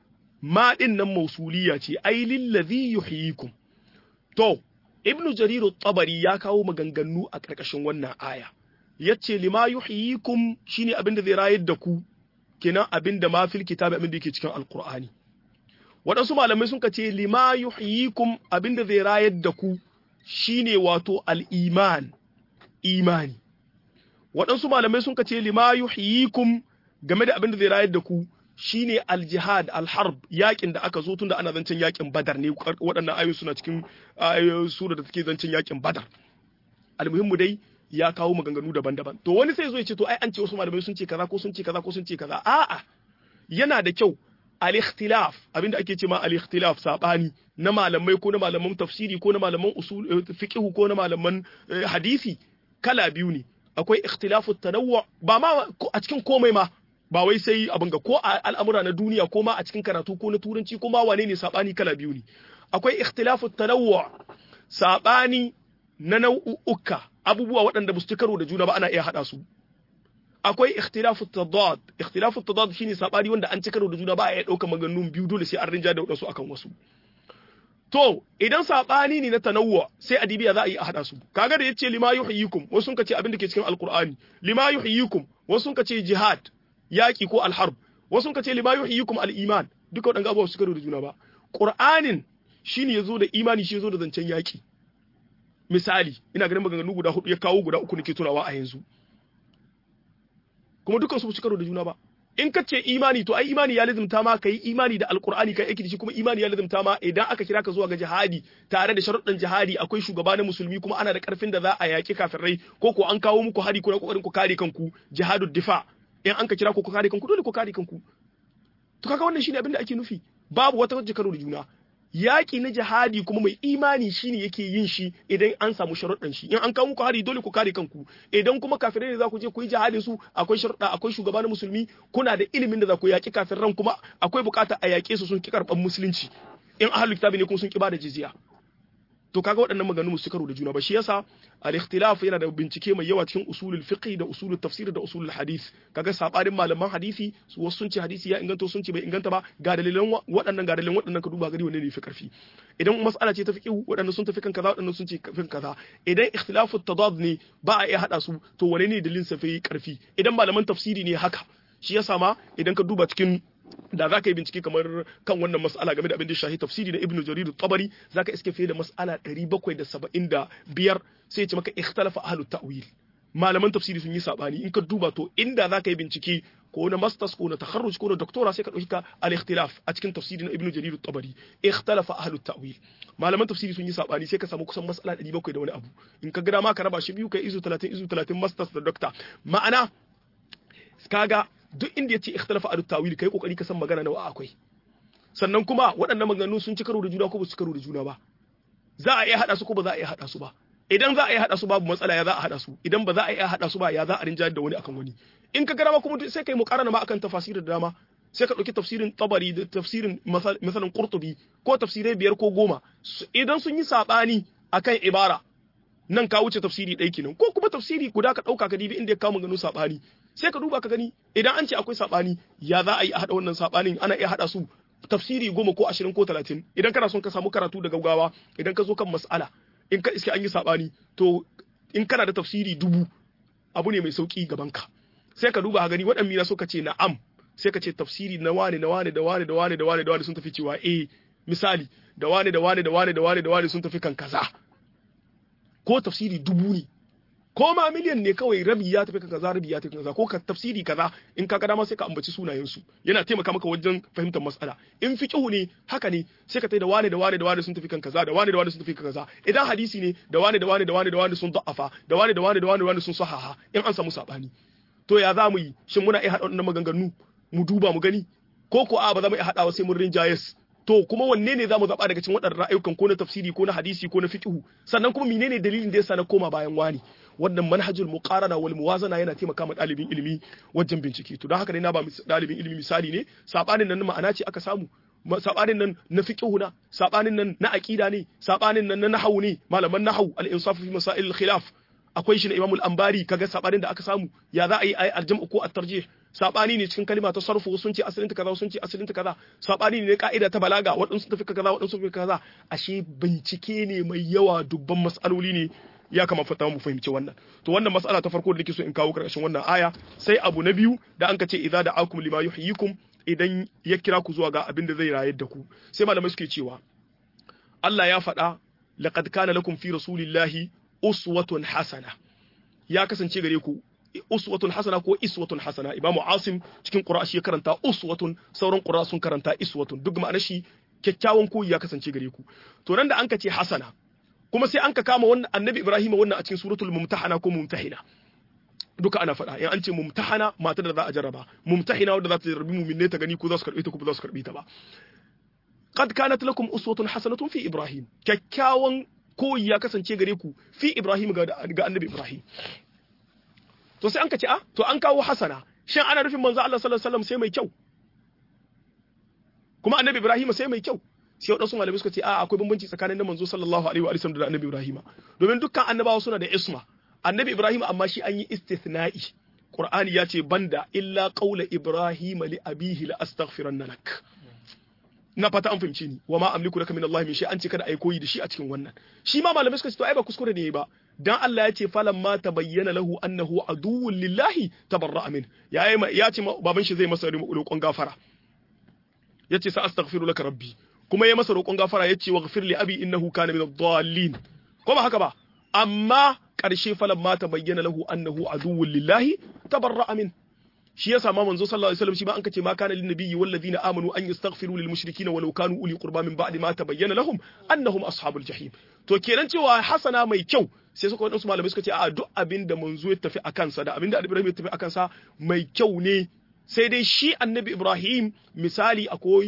[SPEAKER 1] ma din nan mausuliya ce ai lillazi yuhyikum to ibnu jarir at-tabari ya kawo maganganu a karkashin wannan aya yace lima yuhyikum shine abin da zai rayar da ku kenan abin da ma fil kitabi abin da yake cikin alqur'ani wadansu malamai sun kace lima yuhyikum abin da zai rayar da ku shine wato al-iman imani waɗansu malamai sun kace lima yuhyikum game da abin da zai rayar da ku shine al-jihad al-harb yakin da aka zo tunda ana zancen yakin badar ne waɗannan ayoyi suna cikin ayoyi sura da take zancen yakin badar almuhimmu dai ya kawo maganganu daban-daban to wani sai zo ya ce to ai an ce wasu malamai sun ce kaza ko sun ce kaza ko sun ce kaza a'a yana da kyau al-ikhtilaf abinda ake ce ma al-ikhtilaf sabani na malamai ko na malaman tafsiri ko na malaman usul fiqh ko na malaman hadisi kala biyu ne akwai ikhtilafu tanawwu ba ma a cikin komai ma ba wai sai abin ga ko al'amura na duniya ko ma a cikin karatu ko na turanci ko ma wane ne sabani kala biyu ne akwai ikhtilafu tanawwu sabani na nau'uka abubuwa waɗanda ba su karo da juna ba ana iya hada su akwai ikhtilafu tadad ikhtilafu tadad shine sabani wanda an ci karo da juna ba a iya dauka maganganun biyu dole sai an rinja da wadansu akan wasu to idan sabani ne na tanawwu sai adibiya za a yi a hada su kaga da yace lima yuhyikum wasu sun kace abin da ke cikin alqur'ani lima yuhyikum wasu sun kace jihad yaki ko alharb wasu sun kace lima yuhyikum aliman duka wadannan abubuwa su karo da juna ba qur'anin shine yazo da imani shi yazo da zancen yaki misali ina ganin maganganu guda hudu ya kawo guda uku nake tunawa a yanzu kuma dukkan su karo da juna ba in ka ce imani to ai imani ya lazimta ma kai imani da alqur'ani kai aiki da shi kuma imani ya lazimta ma idan aka kira ka zuwa ga jihadi tare da sharuɗan jihadi akwai shugaba na musulmi kuma ana da karfin da za a yaki kafirai ko ko an kawo muku hari kuna kokarin ku kare kanku jihadud difa in an ka kira ku ku kare kanku dole ku kare kanku to kaga wannan shine abin da ake nufi babu wata wajja karo da juna yaki na jihadi kuma mai imani shine yake yin shi idan an samu sharuɗan shi in an kawo muku hari dole ku kare kanku idan kuma kafirai ne za ku je ku yi jihadin su akwai sharuɗa akwai shugaba na musulmi kuna da ilimin da za ku yaki kafiran kuma akwai bukata a yake su sun ki karban musulunci in ahlul kitabi ne kuma sun ki bada jizya to kaga waɗannan maganganu su karo da juna ba shi yasa al-ikhtilaf yana da bincike mai yawa cikin usulul fiqh da usulul tafsir da usulul hadith kaga sabanin malaman hadisi su wasu sun ce hadisi ya inganta sun ce bai inganta ba ga dalilan waɗannan ga dalilan waɗannan ka duba gari wanne ne fi karfi idan mas'ala ce ta fiqh waɗannan sun tafi kan kaza waɗannan sun ce kan kaza idan ikhtilafu tadad ne ba a iya hada su to wane ne dalilin sa fi karfi idan malaman tafsiri ne haka shi yasa ma idan ka duba cikin da za ka yi bincike kamar kan wannan mas'ala game da abin da shahi tafsiri na Ibn Jarir at-Tabari za ka iske fiye da mas'ala ɗari bakwai da saba'in da biyar sai ya ce maka ikhtalafa ahlut ta'wil malaman tafsiri sun yi sabani in ka duba to inda za ka yi bincike ko na masters ko na takharruj ko na doctora sai ka dauki ka al-ikhtilaf a cikin tafsiri na Ibn Jarir at-Tabari ikhtalafa ahlut ta'wil malaman tafsiri sun yi sabani sai ka samu kusan mas'ala ɗari bakwai da wani abu in ka gida ma ka raba shi biyu kai izu talatin izu talatin masters da doctor ma'ana kaga duk inda yace ikhtalafa ahlut ta'wil kai kokari ka san magana nawa akwai sannan kuma waɗannan maganganu sun ci karo da juna ko ba su karo da juna ba za a iya hada su ko ba za a iya hada su ba idan za a iya hada su babu matsala ya za a hada su idan ba za a iya hada su ba ya za a rinjayar da wani akan wani in ka gara kuma sai kai muqarana ma akan tafasir da dama sai ka dauki tafsirin Tabari da tafsirin misalan Qurtubi ko tafsirai biyar ko goma idan sun yi sabani akan ibara nan ka wuce tafsiri ɗaya kenan ko kuma tafsiri guda ka dauka ka dibi inda ya kawo maganganu sabani sai ka duba ka gani idan an ce akwai sabani ya za a yi a hada wannan sabanin ana iya hada su tafsiri goma ko ashirin ko talatin idan kana son ka samu karatu da gaggawa idan ka zo kan mas'ala in ka iske an yi sabani to in kana da tafsiri dubu abu ne mai sauki gaban ka sai ka duba gani waɗannan mina so ka ce na'am sai ka ce tafsiri na wane da wane da wane da wane da wane da wane sun tafi cewa eh misali da wane da wane da wane da wane da wane sun tafi kan kaza ko tafsiri dubu ne ko ma miliyan ne kawai rabi ya tafi kaza rabi ya tafi kaza ko ka tafsiri kaza in ka ga dama sai ka ambaci sunayen su yana taimaka maka wajen fahimtar mas'ala in fiqhu ne haka ne sai ka tai da wane da wane da wane sun tafi kan kaza da wane da wane sun tafi kan kaza idan hadisi ne da wane da wane da wane da wane sun da'afa da wane da wane da wane da wane sun sahaha in an samu sabani to ya za mu yi shin muna iya hada wannan maganganu mu duba mu gani ko ko a ba za mu iya hadawa sai mun rinjayes to kuma wanne ne zamu zaba daga cikin waɗannan ra'ayukan ko na tafsiri ko na hadisi ko na fiqhu sannan kuma menene dalilin da yasa na koma bayan wani wannan manhajul muqarana wal muwazana yana taimaka ma dalibin ilimi wajen bincike to don haka ne na ba dalibin ilimi misali ne sabanin nan ma'ana ce aka samu sabanin nan na fiqhu na sabanin nan na aqida ne sabanin nan na nahwu ne malaman nahwu al-insaf fi masail al-khilaf akwai shi na Imam al-Ambari kaga sabanin da aka samu ya za a yi al-jam'u ko at-tarjih sabani ne cikin kalima ta sarfu sun ce asalin ta kaza sun ce asalin ta kaza sabani ne ka'ida ta balaga waɗansu tafi kaza waɗansu tafi kaza ashe bincike ne mai yawa dubban mas'aloli ne ya kama fata mu fahimci wannan to wannan mas'ala ta farko da nake so in kawo karkashin wannan aya sai abu na biyu da an ka ce idza da'akum lima yuhyikum idan ya kira ku zuwa ga abin da zai rayar da ku sai malamai suke cewa Allah ya faɗa laqad kana lakum fi rasulillahi uswatun hasana ya kasance gare ku uswatun hasana ko iswatun hasana imamu asim cikin qur'a shi ya karanta uswatun sauran qur'a sun karanta iswatun duk ma'anar shi kyakkyawan koyi ya kasance gare ku to nan da an ka ce hasana kuma sai an ka kama wannan annabi ibrahim wannan a cikin suratul mumtahana ko mumtahina duka ana faɗa in an ce mumtahana matar da za a jarraba mumtahina wanda za ta jarrabi mu'minne ta gani ko za su karbe ta ko ba za su karbe ta ba qad kanat lakum uswatun hasanatun fi ibrahim kyakkyawan koyi ya kasance gare ku fi ibrahim ga ga annabi ibrahim to sai an ka ce a to an kawo hasana shin ana nufin manzo Allah sallallahu alaihi wasallam sai mai kyau kuma annabi ibrahim sai mai kyau sai wadansu malamai suka ce a akwai bambanci tsakanin da manzo sallallahu alaihi wa sallam da annabi ibrahim domin dukkan annabawa suna da isma annabi ibrahim amma shi an yi istithna'i qur'ani ya ce banda illa qaula ibrahim li abihi la astaghfiranna lak na fata an fahimci ni wa ma amliku laka min Allah min shay an ce kada ai koyi da shi a cikin wannan shi ma malamai suka ce to ai ba kuskure ne ba dan Allah ya ce falan ma tabayyana lahu annahu aduwwun lillahi tabarra'a min ya ya ce baban shi zai masa roƙon gafara yace sa astaghfiru laka rabbi kuma ya masa roƙon gafara yace waghfir li abi innahu kana min ad-dallin ko ba haka ba amma ƙarshe falan ma tabayyana lahu annahu aduwwun lillahi tabarra'a min shi yasa ma manzo sallallahu alaihi wasallam shi ma an kace ma kana lin nabiyyi wal ladina amanu an yastaghfiru lil mushrikeena walau kanu uli qurba min ba'di ma tabayyana lahum annahum ashabul jahim to kenan cewa hasana mai kyau sai suka wadansu malamai suka ce a duk abinda manzo ya tafi akan sa da abinda Ibrahim ya tafi akan sa mai kyau ne sai dai shi annabi Ibrahim misali akwai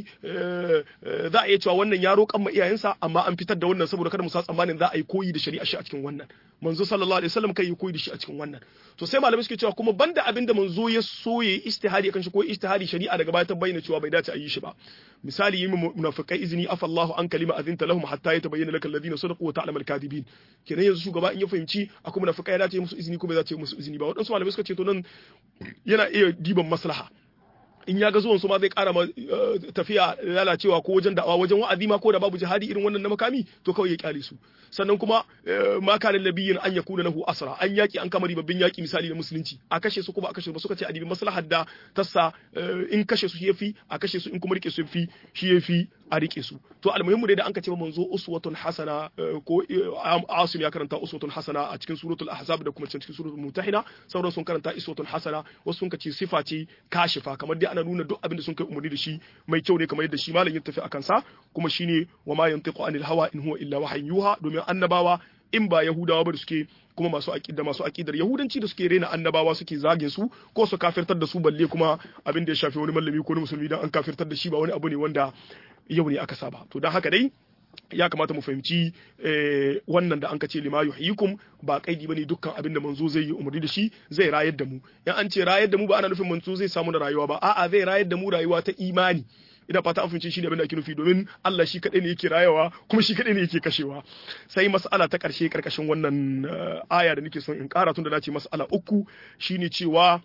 [SPEAKER 1] za a iya cewa wannan ya roƙan ma iyayensa amma an fitar da wannan saboda kada mu sa tsammanin za a yi koyi da shari'a shi a cikin wannan manzo sallallahu alaihi wasallam kai yi koyi da shi a cikin wannan to sai malamai suke cewa kuma banda abinda manzo ya so ya istihadi kan shi ko istihadi shari'a daga baya ta bayyana cewa bai dace a yi shi ba misali yi munafiqai izini afallahu an kalima azinta lahum hatta yatabayyana lakal ladina sadaqu wa ta'lamu al-kadibin kenan yanzu shugaba in ya fahimci akwai munafiqai ya dace musu izini ko bai dace musu izini ba wadansu malamai suka ce to nan yana iya diban maslaha in ya ga zuwan su ma zai kara tafiya lalacewa ko wajen da'awa wajen wa'azi ma ko da babu jihadi irin wannan na makami to kawai ya kyale su sannan kuma ma kana nabiyyin an yakuna lahu asra an yaki an kamari babban yaki misali na musulunci a kashe su kuma a kashe su ba suka ce adibi maslahar da tassa in kashe su yafi a kashe su in kuma rike su yafi shi yafi a rike su to almuhimmu dai da an ka ce manzo uswatun hasana ko asim ya karanta uswatun hasana a cikin suratul ahzab da kuma cikin suratul mutahina sauran sun karanta uswatun hasana wasu sun ce sifa ce kashifa kamar dai ana nuna duk abin da sun kai umarni da shi mai kyau ne kamar yadda shi malamin tafi akan sa kuma shine wa ma yantiqu anil hawa in huwa illa wahyun yuha domin annabawa in ba yahudawa ba da suke kuma masu aqida masu aqidar yahudanci da suke rena annabawa suke zagin su ko su kafirtar da su balle kuma abin da ya shafi wani mallami ko wani musulmi dan an kafirtar da shi ba wani abu ne wanda yau ne aka saba to dan haka dai ya kamata mu fahimci wannan da an ka ce lima yuhyikum ba kaidi bane dukkan abin da manzo zai yi umarni da shi zai rayar da mu in an ce rayar da mu ba ana nufin manzo zai samu na rayuwa ba a'a zai rayar da mu rayuwa ta imani ina fata an fahimci shi ne abin da ake nufi domin Allah shi kadai ne yake rayawa kuma shi kadai ne yake kashewa sai mas'ala ta karshe karkashin wannan aya da nake son in kara tun da nace mas'ala uku shine cewa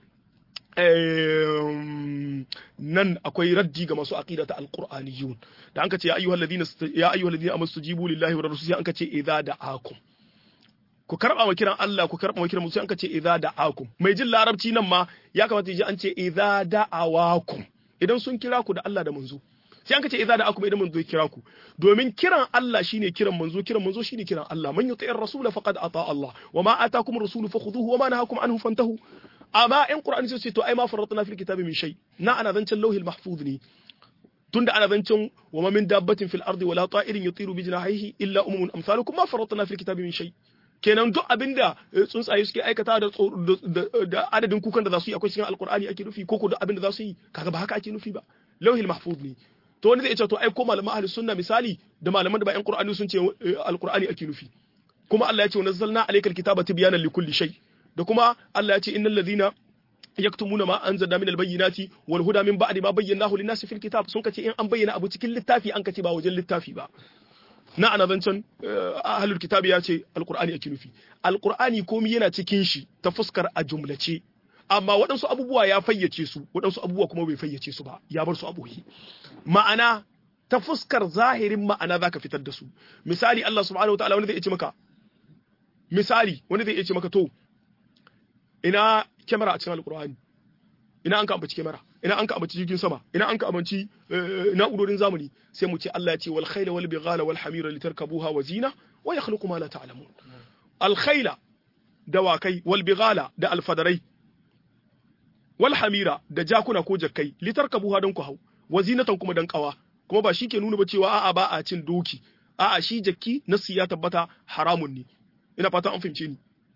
[SPEAKER 1] nan akwai raddi ga masu aqida ta alqur'aniyun da anka ce ya ayyuhal ladina ya ayyuhal ladina amastujibu lillahi wa rasulihi anka ce idza da'akum ku karba wa kiran Allah ku karba wa kiran musu anka ce idza da'akum mai jin larabci nan ma ya kamata ji an ce idza da'awakum idan sun kira ku da Allah da manzo sai anka ce idza da'akum idan manzo ya kira ku domin kiran Allah shine kiran manzo kiran manzo shine kiran Allah man yuti'ir rasul faqad ata Allah wa ma atakum rasulu fakhudhuhu wa ma nahakum anhu fantahu amma in qur'ani sai ce to ai ma farratna fil kitabi min shay na ana zancen lauhil mahfuz ne tunda ana zancen wa ma min dabbatin fil ardi wala ta'irin yutiru bi janahihi illa umamun amsalukum ma farratna fil kitabi min shay kenan duk abinda tsuntsaye suke aikata da da adadin kukan da za su yi akwai cikin alqur'ani ake nufi ko ko duk abinda za su yi kaga ba haka ake nufi ba lauhil mahfuz ne to wani zai ce to ai ko malaman ahlus sunna misali da malaman da ba yan qur'ani sun ce alqur'ani ake nufi kuma Allah ya ce nazzalna alaykal kitaba tibyanan likulli shay da kuma Allah ya ce innal ladhina yaktumuna ma anzalna minal bayyinati wal huda min ba'di ma bayyanahu lin-nasi fil kitab sun kace in an bayyana abu cikin littafi an kace ba wajen littafi ba na ana zancan ahlul kitabi ya ce alqur'ani ake nufi alqur'ani komai yana cikin shi ta fuskar a jumlace amma waɗansu abubuwa ya fayyace su waɗansu abubuwa kuma bai fayyace su ba ya bar su a boye ma'ana ta fuskar zahirin ma'ana zaka fitar da su misali Allah subhanahu wataala wani zai ce maka misali wani zai ce maka to ina kyamara a cikin alkur'ani ina an ka ambaci kyamara ina an ka ambaci jirgin sama ina an ka ambaci na'urorin zamani sai mu ce Allah ya ce wal khayla wal bighala wal hamira litarkabuha wa zina wa yakhluqu ma la ta'lamun al khayla dawakai wal bighala da alfadarai wal hamira da jakuna ko jakkai litarkabuha don ku hau wa zinatan kuma dan kawa kuma ba shi ke nuna ba cewa a'a ba a cin doki a'a shi jakki nasu ya tabbata haramun ne ina fata an fahimce ni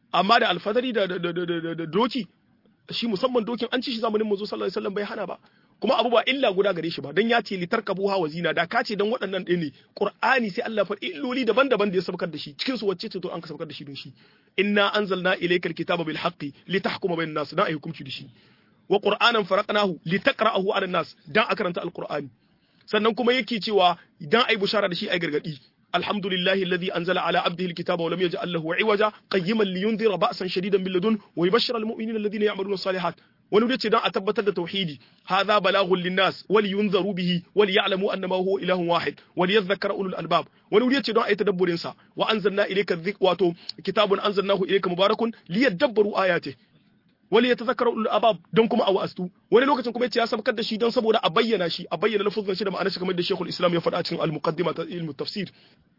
[SPEAKER 1] amma da alfadari da da doki shi musamman dokin an ci shi zamanin manzo sallallahu alaihi wasallam bai hana ba kuma abu ba illa guda gare shi ba dan ya ce litarkabuha wa zina da ka ce dan waɗannan ɗin ne Qur'ani sai Allah faɗi illoli daban-daban da ya sabkar da shi cikin su wacce ce to an ka sabkar da shi don shi inna anzalna ilaykal kitaba bil haqqi litahkuma bainan nas dan ayi hukunci da shi wa qur'anan faraqnahu litaqra'ahu 'ala nas dan a karanta alqur'ani sannan kuma yake cewa idan ai bushara da shi ai gargadi alhamdulillahi alladhi anzala ala abdihi alkitaba wa lam yaj'al lahu 'iwaja qayyiman liyundhira ba'san shadidan min ladun wa yubashshira almu'minina alladhina ya'maluna as-salihat wani da ce dan a tabbatar da tauhidi hadha balaghun linnas wal yunzaru bihi wal ya'lamu annama huwa ilahun wahid wal yadhhakkara ulul albab wani da ce dan a yi tadabburin sa wa anzalna ilayka dhikra wato kitabun anzalnahu ilayka mubarakun liyadabbaru ayatihi wal yatadhakkara ulul albab don kuma a wa'astu wani lokacin kuma yace ya sabkar da shi don saboda a bayyana shi a bayyana lafuzan shi da ma'anar shi kamar da Sheikhul Islam ya faɗa a cikin al-muqaddimah ta ilmu tafsir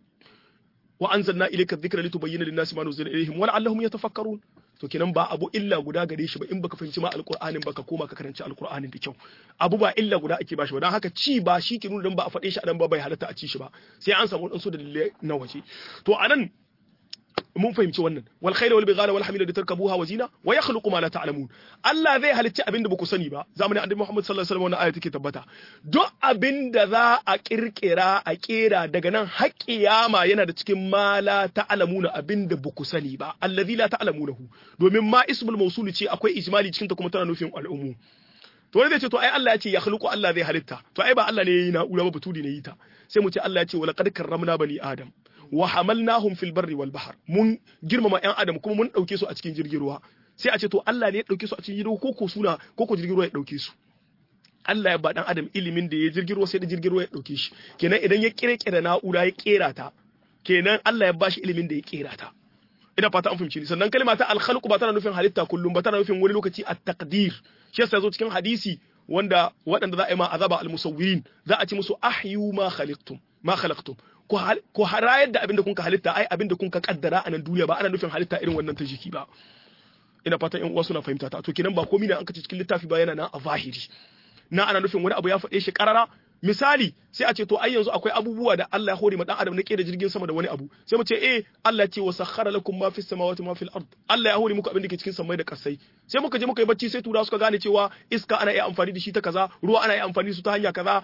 [SPEAKER 1] wa anzalna ilayka dhikra litubayyana lin-nasi ma nuzila ilayhim wa la'allahum yatafakkarun to kenan ba abu illa guda gare shi ba in baka fahimci ma alqur'anin baka koma ka karanci alqur'anin da kyau abu ba illa guda ake bashi ba dan haka ci ba shi ke nuna dan ba a faɗe shi a dan ba bai halatta a ci shi ba sai an samu wadansu dalilai na waje to anan mun fahimci wannan wal khayla wal bighala wal hamila litarkabuha wa zina wa yakhluqu ma la ta'lamun Allah zai halicci abinda baku sani ba zamanin annabi Muhammad sallallahu alaihi wasallam wannan aya take tabbata duk abinda za a kirkira a kera daga nan har kiyama yana da cikin ma la ta'lamuna abinda baku sani ba allazi la ta'lamunahu domin ma ismul mawsul ce akwai ijmali cikin ta kuma tana nufin al'umu to wani zai ce to ai Allah ya ce yakhluqu Allah zai halitta to ai ba Allah ne yayi na'ura ba batuli ne yi ta sai mu ce Allah ya ce wala qad karramna bani adam wa hamalnahum fil barri wal bahr mun girmama ƴan adam kuma mun dauke su a cikin jirgin ruwa sai a ce to Allah ne ya dauke su a cikin jirgin ruwa ko ko suna ko ko jirgin ruwa ya dauke su Allah ya ba dan adam ilimin da ya jirgin ruwa sai da jirgin ruwa ya dauke shi kenan idan ya kirkira na'ura ya kera ta kenan Allah ya bashi ilimin da ya kera ta ina fata an fahimci ni sannan kalma ta al-khalq ba tana nufin halitta kullum ba tana nufin wani lokaci at-taqdir shi yasa zo cikin hadisi wanda waɗanda za a yi ma azaba al-musawwirin za a ci musu ahyu ma khaliqtum ma khalaqtum ko harayar da abinda kun ka halitta ai abinda kun ka kaddara a nan duniya ba ana nufin halitta irin wannan ta jiki ba ina fatan ƴan uwa suna fahimta ta to kenan ba komai ne an ka cikin littafi ba yana nan a zahiri na ana nufin wani abu ya faɗe shi karara misali sai a ce to ai yanzu akwai abubuwa da Allah ya hore ma dan adam na da jirgin sama da wani abu sai mu ce eh Allah ce wa sakhara lakum ma fis samawati ma fil ard Allah ya hore muku abin da ke cikin samai da kasai sai muka je muka yi bacci sai tura suka gane cewa iska ana iya amfani da shi ta kaza ruwa ana iya amfani da su ta hanya kaza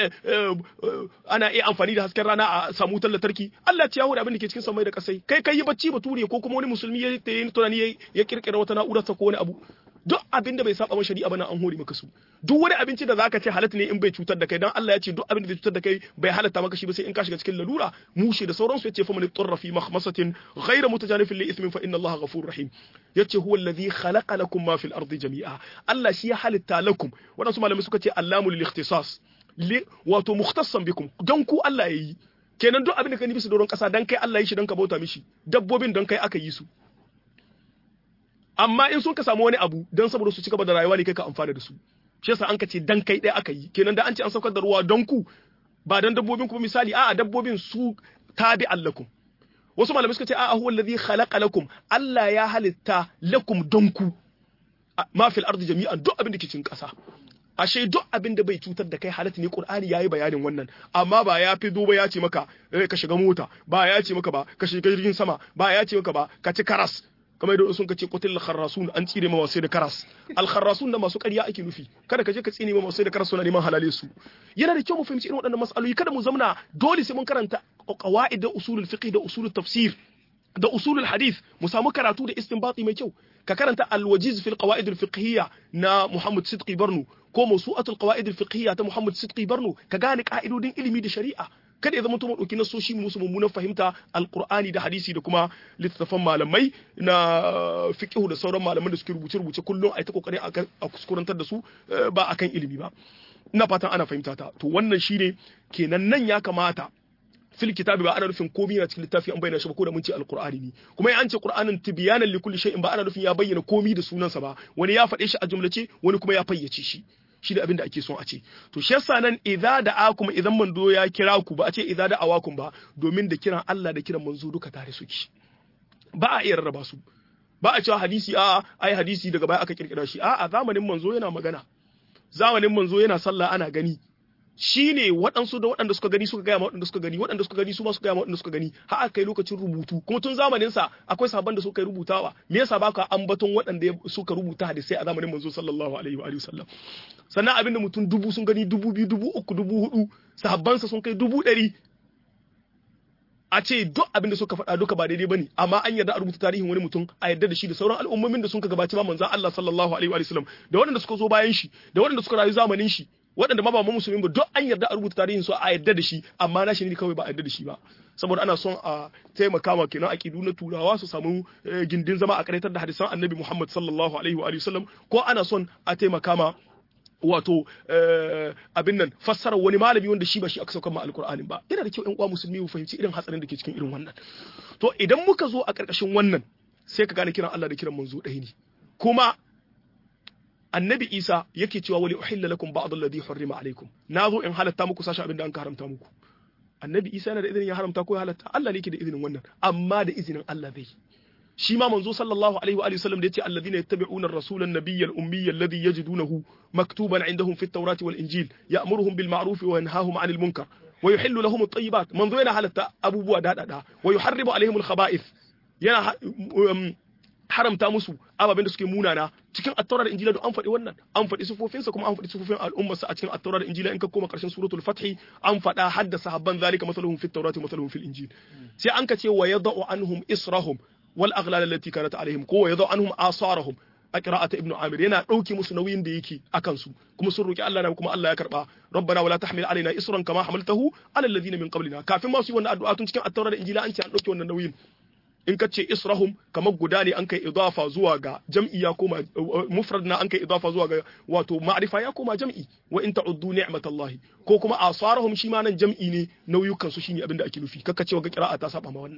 [SPEAKER 1] ana iya amfani da hasken rana a samu wutar lantarki Allah ce ya hore abin da ke cikin samai da kasai kai kai yi bacci bature ko kuma wani musulmi ya yi tunani ya kirkira wata na'urar ta ko wani abu duk abin da bai saba ma shari'a bana an hore maka su duk wani abinci da zaka ce halatta ne in bai cutar da kai dan Allah ya ce duk abin da zai cutar da kai bai halatta maka shi ba sai in ka shiga cikin lalura mushe da sauransu yace fa man turra fi makhmasatin ghayra mutajanifin li ithmin fa inna Allah ghafurur rahim yace huwa alladhi khalaqa lakum ma fil ardi jami'a Allah shi ya halitta lakum wadansu malamai suka ce allamu lil ikhtisas wato mukhtassan bikum dan ku Allah yayi kenan duk abin da ka nufi su doron kasa dan kai Allah yi shi dan ka bauta mishi dabbobin dan kai aka yi su amma in sun ka samu wani abu dan saboda su ci gaba da rayuwa ne kai ka amfana da su shi yasa an ka ce dan kai ɗaya aka yi kenan da an ce an saukar da ruwa don ku ba dan dabbobin ku misali a'a dabbobin su tabi allakum wasu malamai suka ce a'a huwa allazi khalaqa lakum Allah ya halitta lakum don ku ma fil ardi jami'an duk abin da ke cikin ƙasa ashe duk abin da bai cutar da kai halatta ne Qur'ani yayi bayanin wannan amma ba ya fi duba ya ce maka ka shiga mota ba ya ce maka ba ka shiga jirgin sama ba ya ce maka ba ka ci karas kamar yadda sun kace qutil kharrasun an tsire ma wasai da karas al kharrasun da masu ƙarya ake nufi kada ka je ka tsine ma wasai da karas suna neman halale su yana da kyau mu fahimci irin waɗannan mas'aloli kada mu zamna dole sai mun karanta qawaid da usulul fiqh da usulul tafsir da usulul hadith mu samu karatu da istinbati mai kyau ka karanta al wajiz fil qawaid al fiqhiyya na Muhammad Sidqi Barno ko mawsu'atul qawaid al fiqhiyya ta Muhammad Sidqi Barno ka gane ka'idodin ilimi da shari'a kada ya zama mutum dauki nasoshi musu mummunan fahimta alqur'ani da hadisi da kuma littattafan malamai na fiqh da sauran malaman da suke rubuce rubuce kullum ai ta kokari a kuskurantar da su ba akan ilimi ba ina fatan ana fahimta ta to wannan shine kenan nan ya kamata fil kitabi ba ana nufin komai na cikin littafi an bayyana shi ba ko da mun ce alqur'ani ne kuma an ce qur'anin tibyanan li kulli shay'in ba ana nufin ya bayyana komai da sunansa ba wani ya faɗe shi a jumlace wani kuma ya fayyace shi shi da abin da ake son a ce to shi yasa nan idza da akum idan manzo ya kira ku ba a ce idza da awakum ba domin da kiran Allah da kiran manzo duka tare suke ba a iya rarraba su ba a cewa hadisi a ai hadisi daga baya aka kirkira shi a a zamanin manzo yana magana zamanin manzo yana sallah ana gani shine waɗansu da waɗanda suka gani suka gaya ma waɗanda suka gani waɗanda suka gani su ma suka gaya ma waɗanda suka gani har aka kai lokacin rubutu kuma tun zamanin sa akwai sahabban da suka yi rubutawa me yasa baka ambaton waɗanda suka rubuta hadisai a zamanin manzo sallallahu alaihi wa alihi wasallam sannan abinda mutum dubu sun gani dubu biyu dubu uku dubu hudu sahabban sa sun kai dubu ɗari a ce duk abin da suka faɗa duka ba daidai bane amma an yarda a rubuta tarihin wani mutum a yarda da shi da sauran al'ummomin da sun ka gabaci ba manzon Allah sallallahu alaihi wa sallam da waɗanda suka zo bayan shi da waɗanda suka rayu zamanin shi waɗanda ma ba mu musulmi ba duk an yarda a rubuta tarihin su a yarda da shi amma na shi ne kawai ba a yarda da shi ba saboda ana son a taimaka ma kenan aqidu na turawa su samu gindin zama a karaitar da hadisan annabi Muhammad sallallahu alaihi wa sallam ko ana son a taimaka ma wato abin nan fassarar wani malami wanda shi ba shi aka saukar ma alkur'anin ba yana da kyau ƴan uwa musulmi mu fahimci irin hatsarin da ke cikin irin wannan to idan muka zo a ƙarƙashin wannan sai ka gane kiran Allah da kiran manzo ɗaya ne kuma annabi Isa yake cewa wali uhilla lakum ba'd alladhi hurrima alaykum nazo in halatta muku sashi abin da an haramta muku annabi Isa yana da izinin ya haramta ko ya halatta Allah ne yake da izinin wannan amma da izinin Allah bai shi ma manzo sallallahu alaihi wa alihi wasallam da yace alladhina yattabi'una ar-rasula an-nabiyya al-ummiyya alladhi yajidunahu maktuban 'indahum fi at-taurati wal-injil ya'muruhum bil ma'ruf wa yanhahum 'anil munkar wa yuhillu lahum at-tayyibat manzo yana halatta abubuwa dadada wa yuharribu alaihim al-khaba'ith yana haramta musu ababen da suke munana cikin at-taurat da injila an faɗi wannan an faɗi sufofinsa kuma an faɗi sufofin al'ummarsa a cikin at-taurat da injila in ka koma ƙarshen suratul fath an faɗa hadda sahabban zalika masaluhum fi at-taurati wa masaluhum fil injil sai an ka ce wa yad'u anhum israhum wal aghlal allati kanat alaihim ko yadau anhum asarahum a qira'ati ibnu amir yana dauke musu nauyin da yake akan su kuma sun roki Allah na kuma Allah ya karba rabbana wala tahmil alaina isran kama hamaltahu ala alladhina min qablina kafin ma su yi wannan addu'a tun cikin at-taura da injila an ce an dauke wannan nauyin in ka ce israhum kamar guda ne an kai idafa zuwa ga jam'i ya koma mufrad na an kai idafa zuwa ga wato ma'rifa ya koma jam'i wa in ta'uddu ni'matallahi ko kuma asarahum shi ma nan jam'i ne nauyukan su shine abinda ake nufi kaka ce wa ga qira'a ta saba ma wannan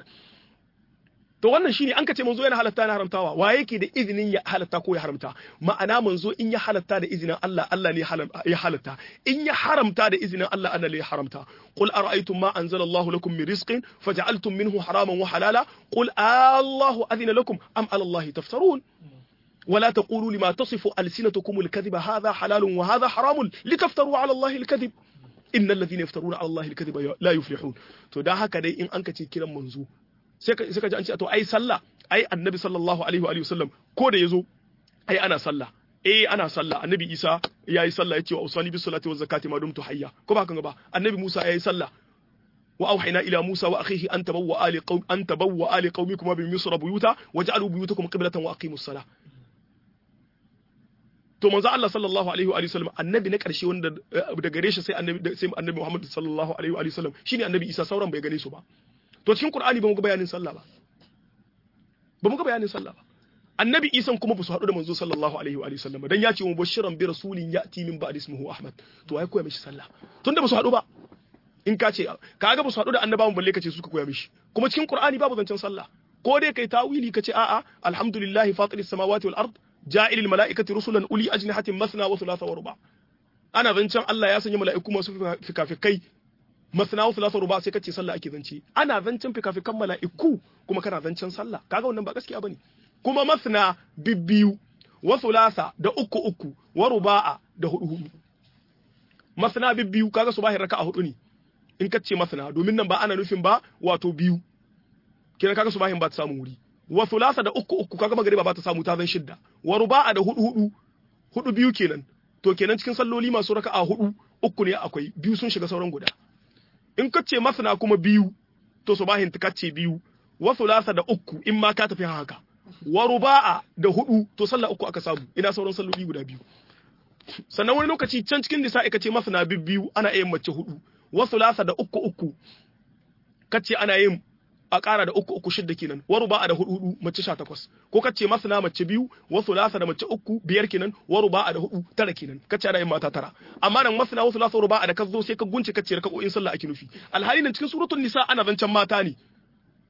[SPEAKER 1] to wannan shine an kace manzo yana halatta na haramtawa wa yake da izinin ya halatta ko ya haramta ma'ana manzo in ya halatta da izinin Allah Allah ne ya halatta in ya haramta da izinin Allah Allah ne ya haramta qul ara'aytum ma anzala Allahu lakum min rizqin faj'altum minhu haraman wa halala qul Allahu adhina lakum am 'ala Allahi taftarun ولا تقولوا لما تصف ألسنتكم الكذب هذا حلال وهذا حرام لتفتروا على الله الكذب إن الذين يفترون على الله الكذب لا يفلحون to da haka dai in an kace kiran manzo sai ka ji an ce to ai sallah ai annabi sallallahu alaihi wa sallam ko da yazo ai ana sallah eh ana sallah annabi Isa yayi sallah yace wa usali bis salati waz zakati ma dumtu hayya ko ba kan ba annabi Musa yayi sallah wa auhayna ila Musa wa akhihi an tabawwa ali qaum an tabawwa ali qaumikum bi misra buyuta waj'alu buyutakum qiblatan wa aqimus salah to manzo Allah sallallahu alaihi wa sallam annabi na karshe wanda da gare shi sai annabi sai annabi Muhammad sallallahu alaihi wa sallam shine annabi Isa sauran bai gane su ba to cikin Qur'ani ba mu ga bayanin sallah ba ba mu ga bayanin sallah ba annabi Isa kuma ba su hadu da manzo sallallahu alaihi wa sallam dan ya ce mubashiran bi rasulin yati min ba'di ismihi Ahmad to ai koya mishi sallah tunda ba su hadu ba in ka ce kaga ba su hadu da annabawan balle kace suka koya mishi kuma cikin Qur'ani babu zancen sallah ko dai kai tawili kace a'a alhamdulillahi fatiris samawati wal ard ja'il al mala'ikati rusulan uli ajnihatin masna wa thulatha wa ruba ana zancen Allah ya sanya mala'iku masu fikafikai masna wa thulatha wa ruba sai kace sallah ake zance ana zancen fikafikan mala'iku kuma kana zancen sallah kaga wannan ba gaskiya bane kuma masna bibbiyu wa thulatha da uku uku wa ruba'a da hudu hudu masna bibbiyu kaga subahin raka'a hudu ne in kace masna domin nan ba ana nufin ba wato biyu kina kaga subahin ba ta samu wuri wa thulatha da uku uku kaga magriba ba ta samu ta zan shidda wa ruba'a da hudu hudu hudu biyu kenan to kenan cikin salloli masu raka'a hudu uku ne akwai biyu sun shiga sauran guda in kace masna kuma biyu to subahin ta kace biyu wa thulatha da uku in ma ka tafi haka wa ruba'a da hudu to sallah uku aka samu ina sauran salloli guda biyu sannan wani lokaci can cikin nisa'i kace masna biyu ana yin mace hudu wa thulatha da uku uku kace ana yin a ƙara da uku uku shidda kenan wa ruba'a da hudu hudu mace sha takwas ko kace masna mace biyu wa thulatha da mace uku biyar kenan wa ruba'a da hudu tara kenan kace ana yin mata tara amma nan masna wa thulatha ruba'a da kazo sai ka gunce kace raka in sallah ake nufi alhali nan cikin suratul nisa ana zancan mata ne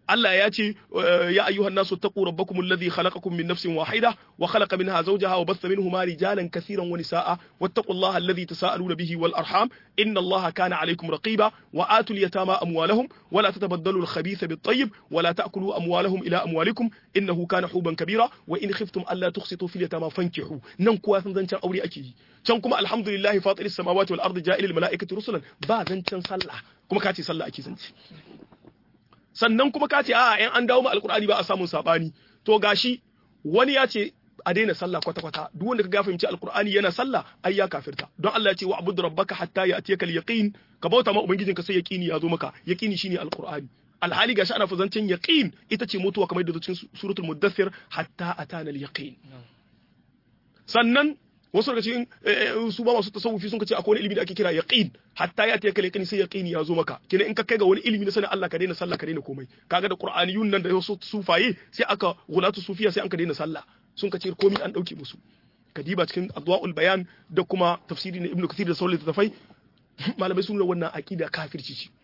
[SPEAKER 1] Allah ya ce ya ayyuhan nasu taqu rabbakum alladhi khalaqakum min nafsin wahida wa khalaqa minha zawjaha wa batha minhuma rijalan kaseeran wa nisaa wattaqullaha alladhi tasaaluna bihi wal arham inna Allaha kana alaykum raqiba wa atul yatama amwalahum wa la tatabaddalu al khabitha bit tayyib wa la ta'kulu amwalahum ila amwalikum innahu kana huban kabira wa in khiftum alla tuqsitu fil yatama fankihu nan kuwa san zancan aure ake yi can kuma alhamdulillahi fatiris samawati wal ardi ja'ilil malaikati rusulan ba zancan sallah kuma kace sallah ake zanci sannan kuma ka ce a in an dawo ma alkur'ani ba a samun sabani to gashi wani ya ce a daina sallah kwata kwata duk wanda ka ga fahimci alkur'ani yana sallah ai ya kafirta don Allah ya ce wa abudu rabbaka hatta ya'tiyakal yaqin ka bauta ma ubangijinka sai yaqini ya zo maka yaqini shine alkur'ani alhali gashi ana fazancin yaqin ita ce mutuwa kamar yadda cikin suratul muddathir hatta atana al-yaqin sannan wasu daga cikin su ba masu tasawufi sun kace akwai wani ilimi da ake kira yaqin hatta ya ta kale kani sai yaqini ya zo maka kina in ka kai ga wani ilimi na sanin Allah ka daina sallah ka daina komai kaga da qur'aniyun nan da wasu sufaye sai aka gulatu sufiya sai an ka daina sallah sun kace komai an dauke musu kadiba cikin adwaul bayan da kuma tafsiri na ibnu kathir da sauran tafai malamai sun nuna wannan aqida kafirci ce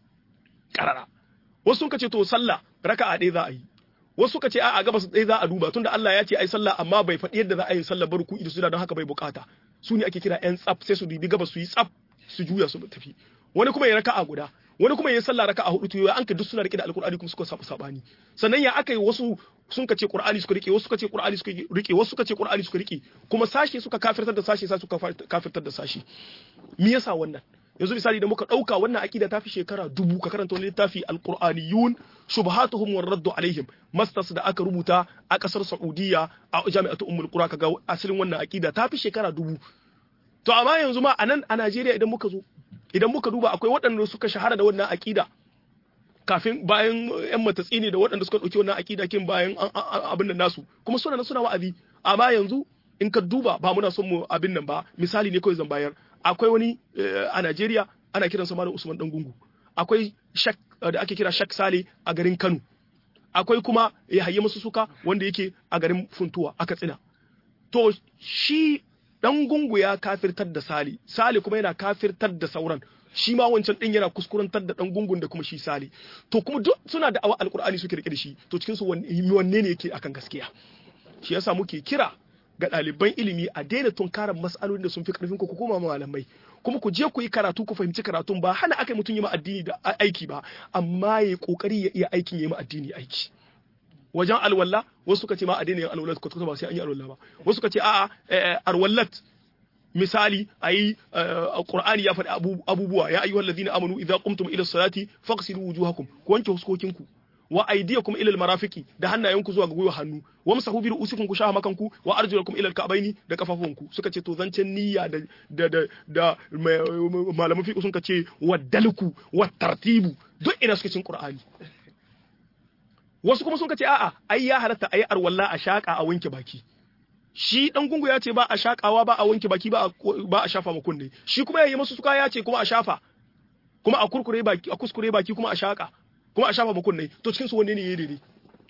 [SPEAKER 1] karara wasu sun kace to sallah raka'a ɗaya za a yi wasu suka ce a gabas ɗaya za a duba tunda Allah ya ce ai sallah amma bai faɗi yadda za a yi sallah ba ruku'i da sujada don haka bai bukata su ne ake kira ƴan tsaf sai su dubi gabas su yi tsaf su juya su tafi wani kuma ya raka'a guda wani kuma ya sallah raka'a hudu to an ka duk suna rike da alqur'ani kuma suka sabu sabani sannan ya aka yi wasu sun ka ce qur'ani suka rike wasu suka ce qur'ani suka rike wasu suka ce qur'ani suka rike kuma sashi suka kafirtar da sashi sai suka kafirtar da sashi me yasa wannan yanzu misali da muka dauka wannan akida tafi shekara dubu ka karanta wani littafi alqur'aniyun shubhatuhum war raddu alaihim masters da aka rubuta a kasar Saudiya a jami'atu ummul qura kaga asalin wannan akida tafi shekara dubu to amma yanzu ma anan a Najeriya idan muka zo idan muka duba akwai waɗanda suka shahara da wannan akida kafin bayan yan matatsi ne da waɗanda suka dauki wannan akida kin bayan abin nan nasu kuma suna suna wa'azi amma yanzu in ka duba ba muna son mu abin nan ba misali ne kawai zan bayar akwai wani a Najeriya ana kiransa Malam Usman Dangungu akwai Shak da ake kira Shak Sale a garin Kano akwai kuma ya hayye musu suka wanda yake a garin Funtuwa a Katsina to shi Dangungu ya kafirtar da Sale Sale kuma yana kafirtar da sauran shi ma wancan din yana kuskurantar da Dangungun da kuma shi Sale to kuma duk suna da awa alkur'ani suke rike da shi to cikin su wanne ne yake akan gaskiya shi yasa muke kira ga ɗaliban ilimi a daina tunkarar mas'alolin da sun fi ƙarfin ku koma malamai kuma ku je ku yi karatu ku fahimci karatun ba hana aka mutum yi ma addini da aiki ba amma ya kokari ya iya aikin ya ma addini aiki wajen alwala wasu suka ce ma a daina yin alwala ko ba sai an yi alwala ba wasu suka ce a'a alwallat misali ayi alqur'ani ya faɗi abubuwa ya ayyuhal ladina amanu idza qumtum ila salati faghsilu wujuhakum ku wanke huskokinku wa aydiyakum ila almarafiqi da hannayenku zuwa ga gwiwa hannu wa masahu bi ru'usikum ku shaha makanku wa arjulakum ila alka'baini da kafafunku suka ce to zancen niyya da da da, da malaman fiqh sun ce waddalku wa tartibu duk ina suka cin qur'ani wasu kuma sun ce a'a ai ya halatta ayi arwalla a shaka a wanke baki shi dan gungu ya ce ba a shakawa ba a wanke baki ba ba a shafa makunne shi kuma yayi musu suka ya ce kuma a shafa kuma a kurkure baki a kuskure baki kuma a shaka kuma a shafa makunnai to cikin su wanne ne yayi daidai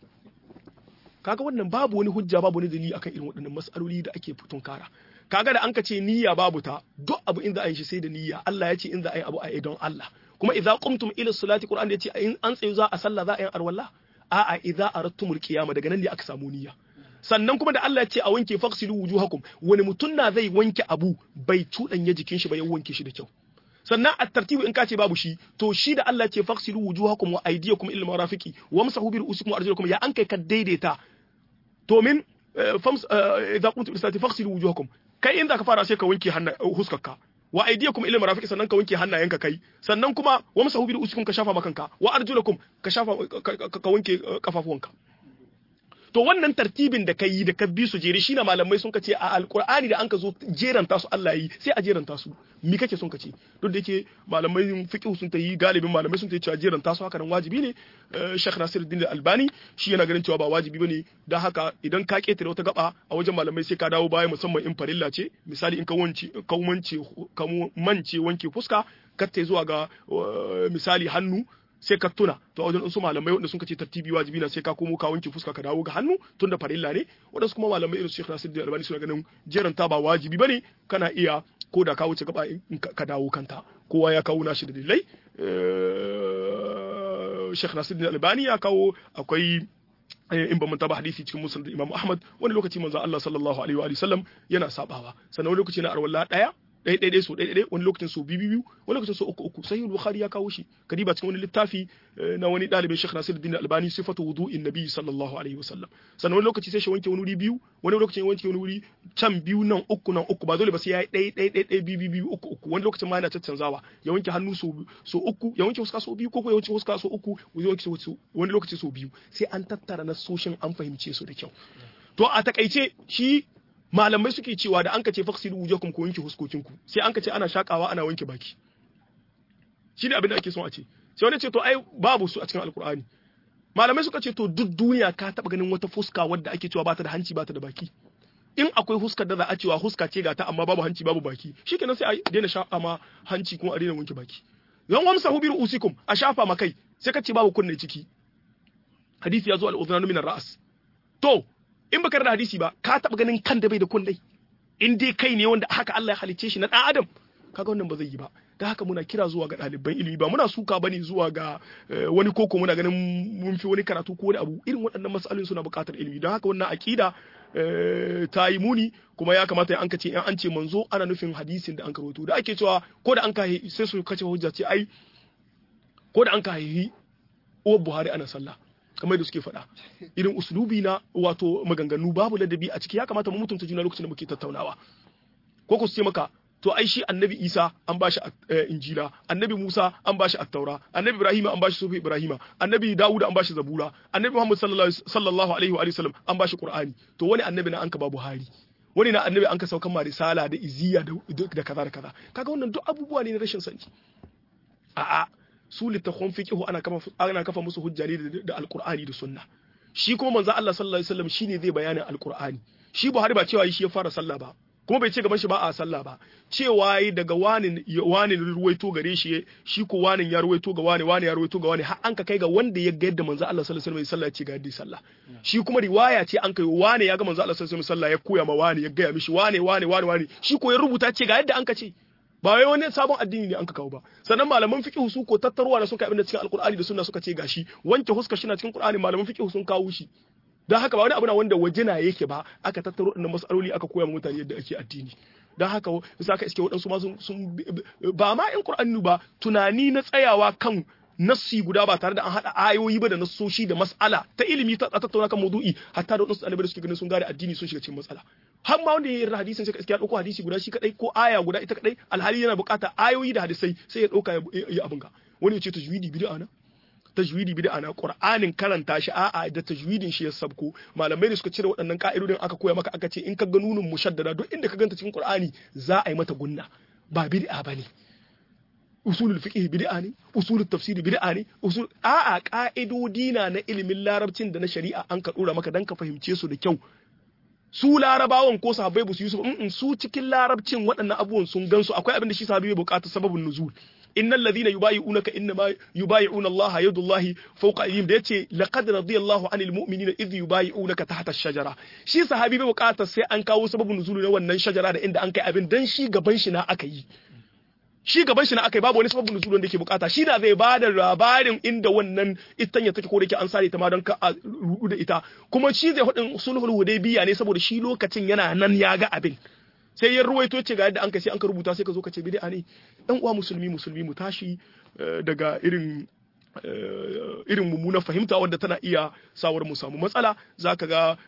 [SPEAKER 1] kaga wannan babu wani hujja babu wani dalili akan irin waɗannan mas'aloli da ake fitun kara kaga da an ka ce niyya babu ta duk abu in za a yi shi sai da niyya Allah ya ce in za a yi abu a yi don Allah kuma idza qumtum ila salati qur'an ya ce in an tsayu za a sallah za a yi arwalla a'a idza aradtumul qiyama daga nan ne aka samu niyya sannan kuma da Allah ya ce a wanke faghsilu wujuhakum wani mutun na zai wanke abu bai tudanya jikin shi ba ya wanke shi da kyau sannan a tartibu in ka ce babu shi to shi da Allah ce faghsilu wujuhakum wa aydiyakum ila marafiqi wamsahu bi ru'usikum wa arjulakum ya an kai ka daidaita to min fams idza qumtum ila salati faghsilu wujuhakum kai in za ka fara sai ka wanke hannayen huskarka wa aydiyakum ila marafiqi sannan ka wanke hannayenka kai sannan kuma wamsahu bi ru'usikum ka shafa makanka wa arjulakum ka shafa ka wanke kafafuwanka to wannan tartibin da kai da ka bi su jere shine malamai sun kace a alqur'ani da an ka zo jeranta su Allah yi sai a jeranta su mi kake sun kace duk da yake malamai fiqh sun ta yi galibin malamai sun ta yi cewa jeranta su haka nan wajibi ne Sheikh Nasiruddin Albani shi yana ganin cewa ba wajibi bane dan haka idan ka ketare wata gaba a wajen malamai sai ka dawo baya musamman in farilla ce misali in ka wance ka wance ka mance wanke fuska ka tai zuwa ga misali hannu sai ka tuna to a wajen su malamai wanda sun kace tartibi wajibi na sai ka komo ka wanke fuska ka dawo ga hannu tunda farilla ne wanda kuma malamai irin Sheikh Nasiruddin Albani suna ganin jeranta ba wajibi bane kana iya ko da ka wuce gaba ka dawo kanta kowa ya kawo nashi da dalilai Sheikh Nasiruddin Albani ya kawo akwai in ba mun taba hadisi cikin musnad da Imam Ahmad wani lokaci manzo Allah sallallahu alaihi wa sallam yana sabawa sannan wani lokaci na arwalla daya ɗaya ɗaya so ɗaya ɗaya wani lokacin so biyu biyu wani lokacin so uku uku sahih Bukhari ya kawo shi kadiba cikin wani littafi na wani dalibin Sheikh Nasiruddin Albani sifatu wudu'in nabi sallallahu alaihi wasallam sannan wani lokaci sai shi wanke wani wuri biyu wani lokacin ya wanke wani wuri can biyu nan uku nan uku ba dole ba sai ya yi ɗaya ɗaya ɗaya ɗaya biyu biyu uku uku wani lokacin ma yana caccanzawa ya wanke hannu so so uku ya wanke huska so biyu ko ya wanke huska so uku ya wanke wani lokaci so biyu sai an tattara nasoshin an fahimce su da kyau to a takaice shi malamai suke cewa da an ka ce faksilu wujuhakum ku wanke huskokinku sai an ka ce ana shakawa ana wanke baki shi ne abin da ake son a ce sai wani ce to ai babu su a cikin alkur'ani malamai suka ce to duk duniya ka taba ganin wata fuska wadda ake cewa bata da hanci bata da baki in akwai huskar da za a cewa huska ce gata amma babu hanci babu baki shikenan sai a daina shafa ma hanci kuma a daina wanke baki yan wamsa hubiru usikum a shafa ma kai sai ka ce babu kunne ciki hadisi ya zo al-udhnan min ar-ra's to in baka da hadisi ba ka taba ganin kan da bai da kunne in dai kai ne wanda haka Allah ya halicce shi na dan adam kaga wannan ba zai yi ba da haka muna kira zuwa ga ɗaliban ilimi ba muna suka bane zuwa ga wani koko muna ganin mun fi wani karatu ko wani abu irin waɗannan masalolin suna buƙatar ilimi don haka wannan aqida ta yi muni kuma ya kamata ya anka ce in an ce manzo ana nufin hadisin da an karoto da ake cewa ko da an ka sai su kace hujja ce ai ko da an ka haihi uwar Buhari ana sallah kamar da suke faɗa irin uslubi na wato maganganu babu ladabi a ciki ya kamata mu mutunta juna lokacin da muke tattaunawa ko ku ce maka to ai shi annabi Isa an bashi injila annabi Musa an bashi at-taura annabi Ibrahim an bashi sufi Ibrahim annabi Dawud an bashi zabura annabi Muhammad sallallahu alaihi wa sallam an bashi qur'ani to wani annabi na an ka ba Buhari wani na annabi an ka saukan ma risala da iziya da kaza da kaza kaga wannan duk abubuwa ne na rashin sani a'a su littafin fiqh ana kafa ana kafa musu hujja ne da alqur'ani da sunna shi kuma manzo Allah sallallahu alaihi wasallam shine zai bayanin alqur'ani shi Buhari ba cewa shi ya fara sallah ba kuma bai ce gaban shi ba a sallah ba cewa yi daga wani wani ruwaito gare shi shi ko wani ya ruwaito ga wani wani ya ruwaito ga wani har an ka kai ga wanda ya ga yadda manzo Allah sallallahu alaihi wasallam ya ce ga yadda sallah shi kuma riwaya ce an kai wani ya ga manzo Allah sallallahu alaihi wasallam ya koya ma wani ya ga mishi wani wani wani wani shi ko ya rubuta ce ga yadda an ka ce ba wai wani sabon addini ne an ka kawo ba sannan malaman fiqh su ko tattaruwa da sun kai abin da cikin alqur'ani da sunna suka ce gashi wanke huska shi na cikin qur'ani malaman fiqh sun kawo shi don haka ba wani abu na wanda waje na yake ba aka tattaro ɗannan matsaloli aka koya mutane yadda ake addini don haka za ka iske waɗansu ma sun ba ma in ƙur'ani ba tunani na tsayawa kan nassi guda ba tare da an haɗa ayoyi ba da nassoshi da mas'ala ta ilimi ta tattauna kan maudu'i hatta da waɗansu ɗalibai da suke ganin sun gane addini sun shiga cikin matsala har ma wanda ya yarda hadisin sai ka iske ya ɗauko hadisi guda shi kaɗai ko aya guda ita kaɗai alhali yana buƙata ayoyi da hadisai sai ya ɗauka ya abin ga wani ya ce tajwidi bid'a na tajwidi bid'a na qur'anin karanta shi a'a da tajwidin shi ya sabko malamai ne suka cire waɗannan ka'idodin aka koya maka aka ce in ka ga nunun mushaddada duk inda ka ganta cikin qur'ani za a yi mata gunna ba bid'a bane usulul fiqh bid'a ne usulul tafsir bid'a ne usul a'a ka'idodi na na ilimin larabcin da na shari'a an ka dora maka dan ka fahimce su da kyau su larabawan ko sahabbai ba su yi su in su cikin larabcin waɗannan abubuwan sun gansu akwai abin da shi sahabi bai bukata sababin nuzul innal ladhina yubayi'unaka innama yubayi'una Allah yadullahi fawqa aydihim da yace laqad radiyallahu anil mu'minina idh yubayi'unaka tahta ash-shajara shi sahabi bai bukata sai an kawo sababin nuzul na wannan shajara da inda an kai abin dan shi gaban shi na aka yi shi gaban shi na aka yi babu wani sababin nuzul da yake bukata shi da zai bada labarin inda wannan itanya take ko da yake an sare ta ma don ka rudu da ita kuma shi zai hudin sulhul hudaybiya ne saboda shi lokacin yana nan ya ga abin sai ya ruwaito ce ga yadda an ka sai an ka rubuta sai ka zo ka ce bid'a ne dan uwa musulmi musulmi mu tashi daga irin irin mummunar fahimta wanda tana iya sawar mu samu matsala zaka ga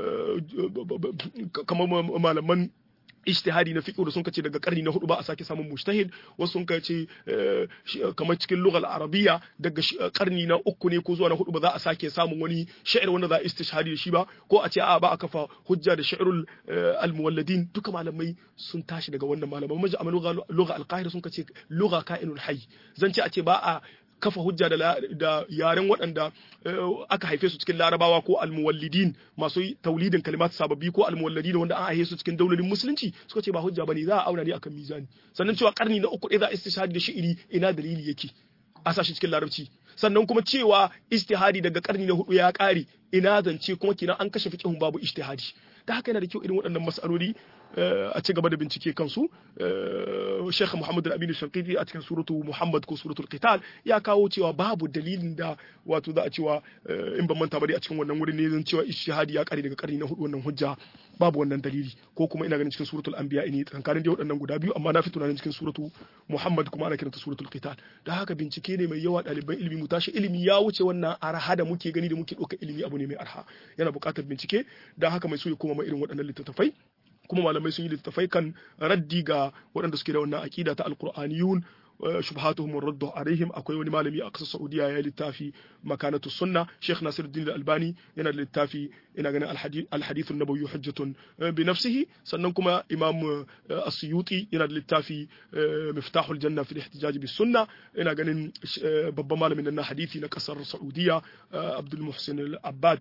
[SPEAKER 1] kamar malaman ijtihadi na fiqh da sun kace daga karni na hudu ba a sake samun mujtahid wasu sun kace kamar cikin lughal arabiyya daga karni na uku ne ko zuwa na hudu ba za a sake samun wani sha'ir wanda za a istishhadi da shi ba ko a ce a ba a kafa hujja da sha'irul almuwalladin duka malamai sun tashi daga wannan malaman maji amma lugha alqahira sun kace lugha ka'inul hayy zan ce a ce ba a kafa hujja da, da yaren waɗanda uh, aka haife su cikin larabawa ko almuwallidin masu taulidin kalimat sababbi ko almuwalladin wanda an haife su cikin daularin musulunci suka ce ba hujja bane za a auna ne akan mizani sannan cewa karni na uku ɗaya za a istishhadi da shi'iri ina dalili yake a sashi cikin larabci sannan kuma cewa ijtihadi daga karni na hudu ya ƙare ina zance kuma kenan an kashe fiqhun babu ijtihadi da haka yana da kyau irin waɗannan mas'aloli a ci gaba da bincike kansu Sheikh Muhammad Al-Amin Al-Shanqiti a cikin suratu Muhammad ko suratul Qital ya kawo cewa babu dalilin da wato za a cewa in ban manta ba dai a cikin wannan wurin ne zan cewa ishihadi ya kare daga karni na hudu wannan hujja babu wannan dalili ko kuma ina ganin cikin suratul Anbiya ne tsakanin dai waɗannan guda biyu amma na fi tunanin cikin suratu Muhammad kuma ana kiranta suratul Qital da haka bincike ne mai yawa ɗaliban ilimi mu tashi ilimi ya wuce wannan arha da muke gani da muke ɗauka ilimi abu ne mai arha yana buƙatar bincike da haka mai so ya koma ma irin waɗannan littattafai kuma malamai sun yi littattafai kan raddi ga waɗanda suke da wannan aƙida ta alqur'aniyun shubhatuhum raddu alaihim akwai wani malami a ƙasar Saudiya ya littafi makanatu sunna Sheikh Nasiruddin Al-Albani yana da littafi ina ganin al-hadith an-nabawi hujjatun bi nafsihi sannan kuma Imam As-Suyuti yana da littafi miftahul janna fi al-ihtijaj bis sunna ina ganin babban malamin na hadisi na ƙasar Saudiya Abdul Muhsin Al-Abbad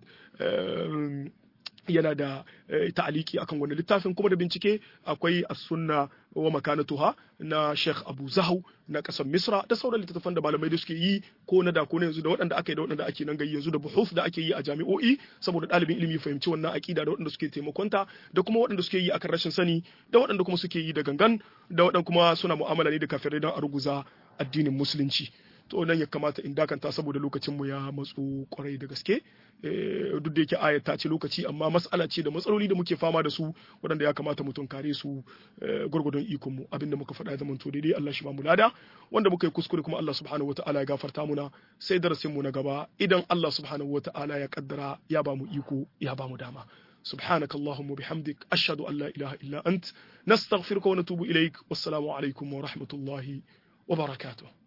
[SPEAKER 1] yana da ta'aliki akan wannan littafin kuma da bincike akwai as-sunna wa makanatuha na Sheikh Abu Zahu na kasar Misra da sauran littattafan da malamai da suke yi ko na da ko na yanzu da waɗanda aka yi da waɗanda ake nan gai yanzu da buhuf da ake yi a jami'o'i saboda ɗalibin ilimi fahimci wannan aƙida da waɗanda suke taimakonta da kuma waɗanda suke yi akan rashin sani da waɗanda kuma suke yi da gangan da waɗanda kuma suna mu'amala ne da kafirai don a ruguza addinin musulunci to nan ya kamata in dakanta saboda lokacin mu ya matsu kwarai da gaske duk da yake ayat ta ce lokaci amma mas'ala ce da matsaloli da muke fama da su waɗanda ya kamata mu tunkare su gurgudun ikon mu abinda muka faɗa zaman to daidai Allah shi ba mu lada wanda muka yi kuskure kuma Allah subhanahu wataala ya gafarta muna sai darasin mu na gaba idan Allah subhanahu wataala ya kaddara ya ba mu iko ya ba mu dama سبحانك اللهم وبحمدك أشهد أن لا إله إلا أنت نستغفرك ونتوب إليك والسلام عليكم ورحمة الله وبركاته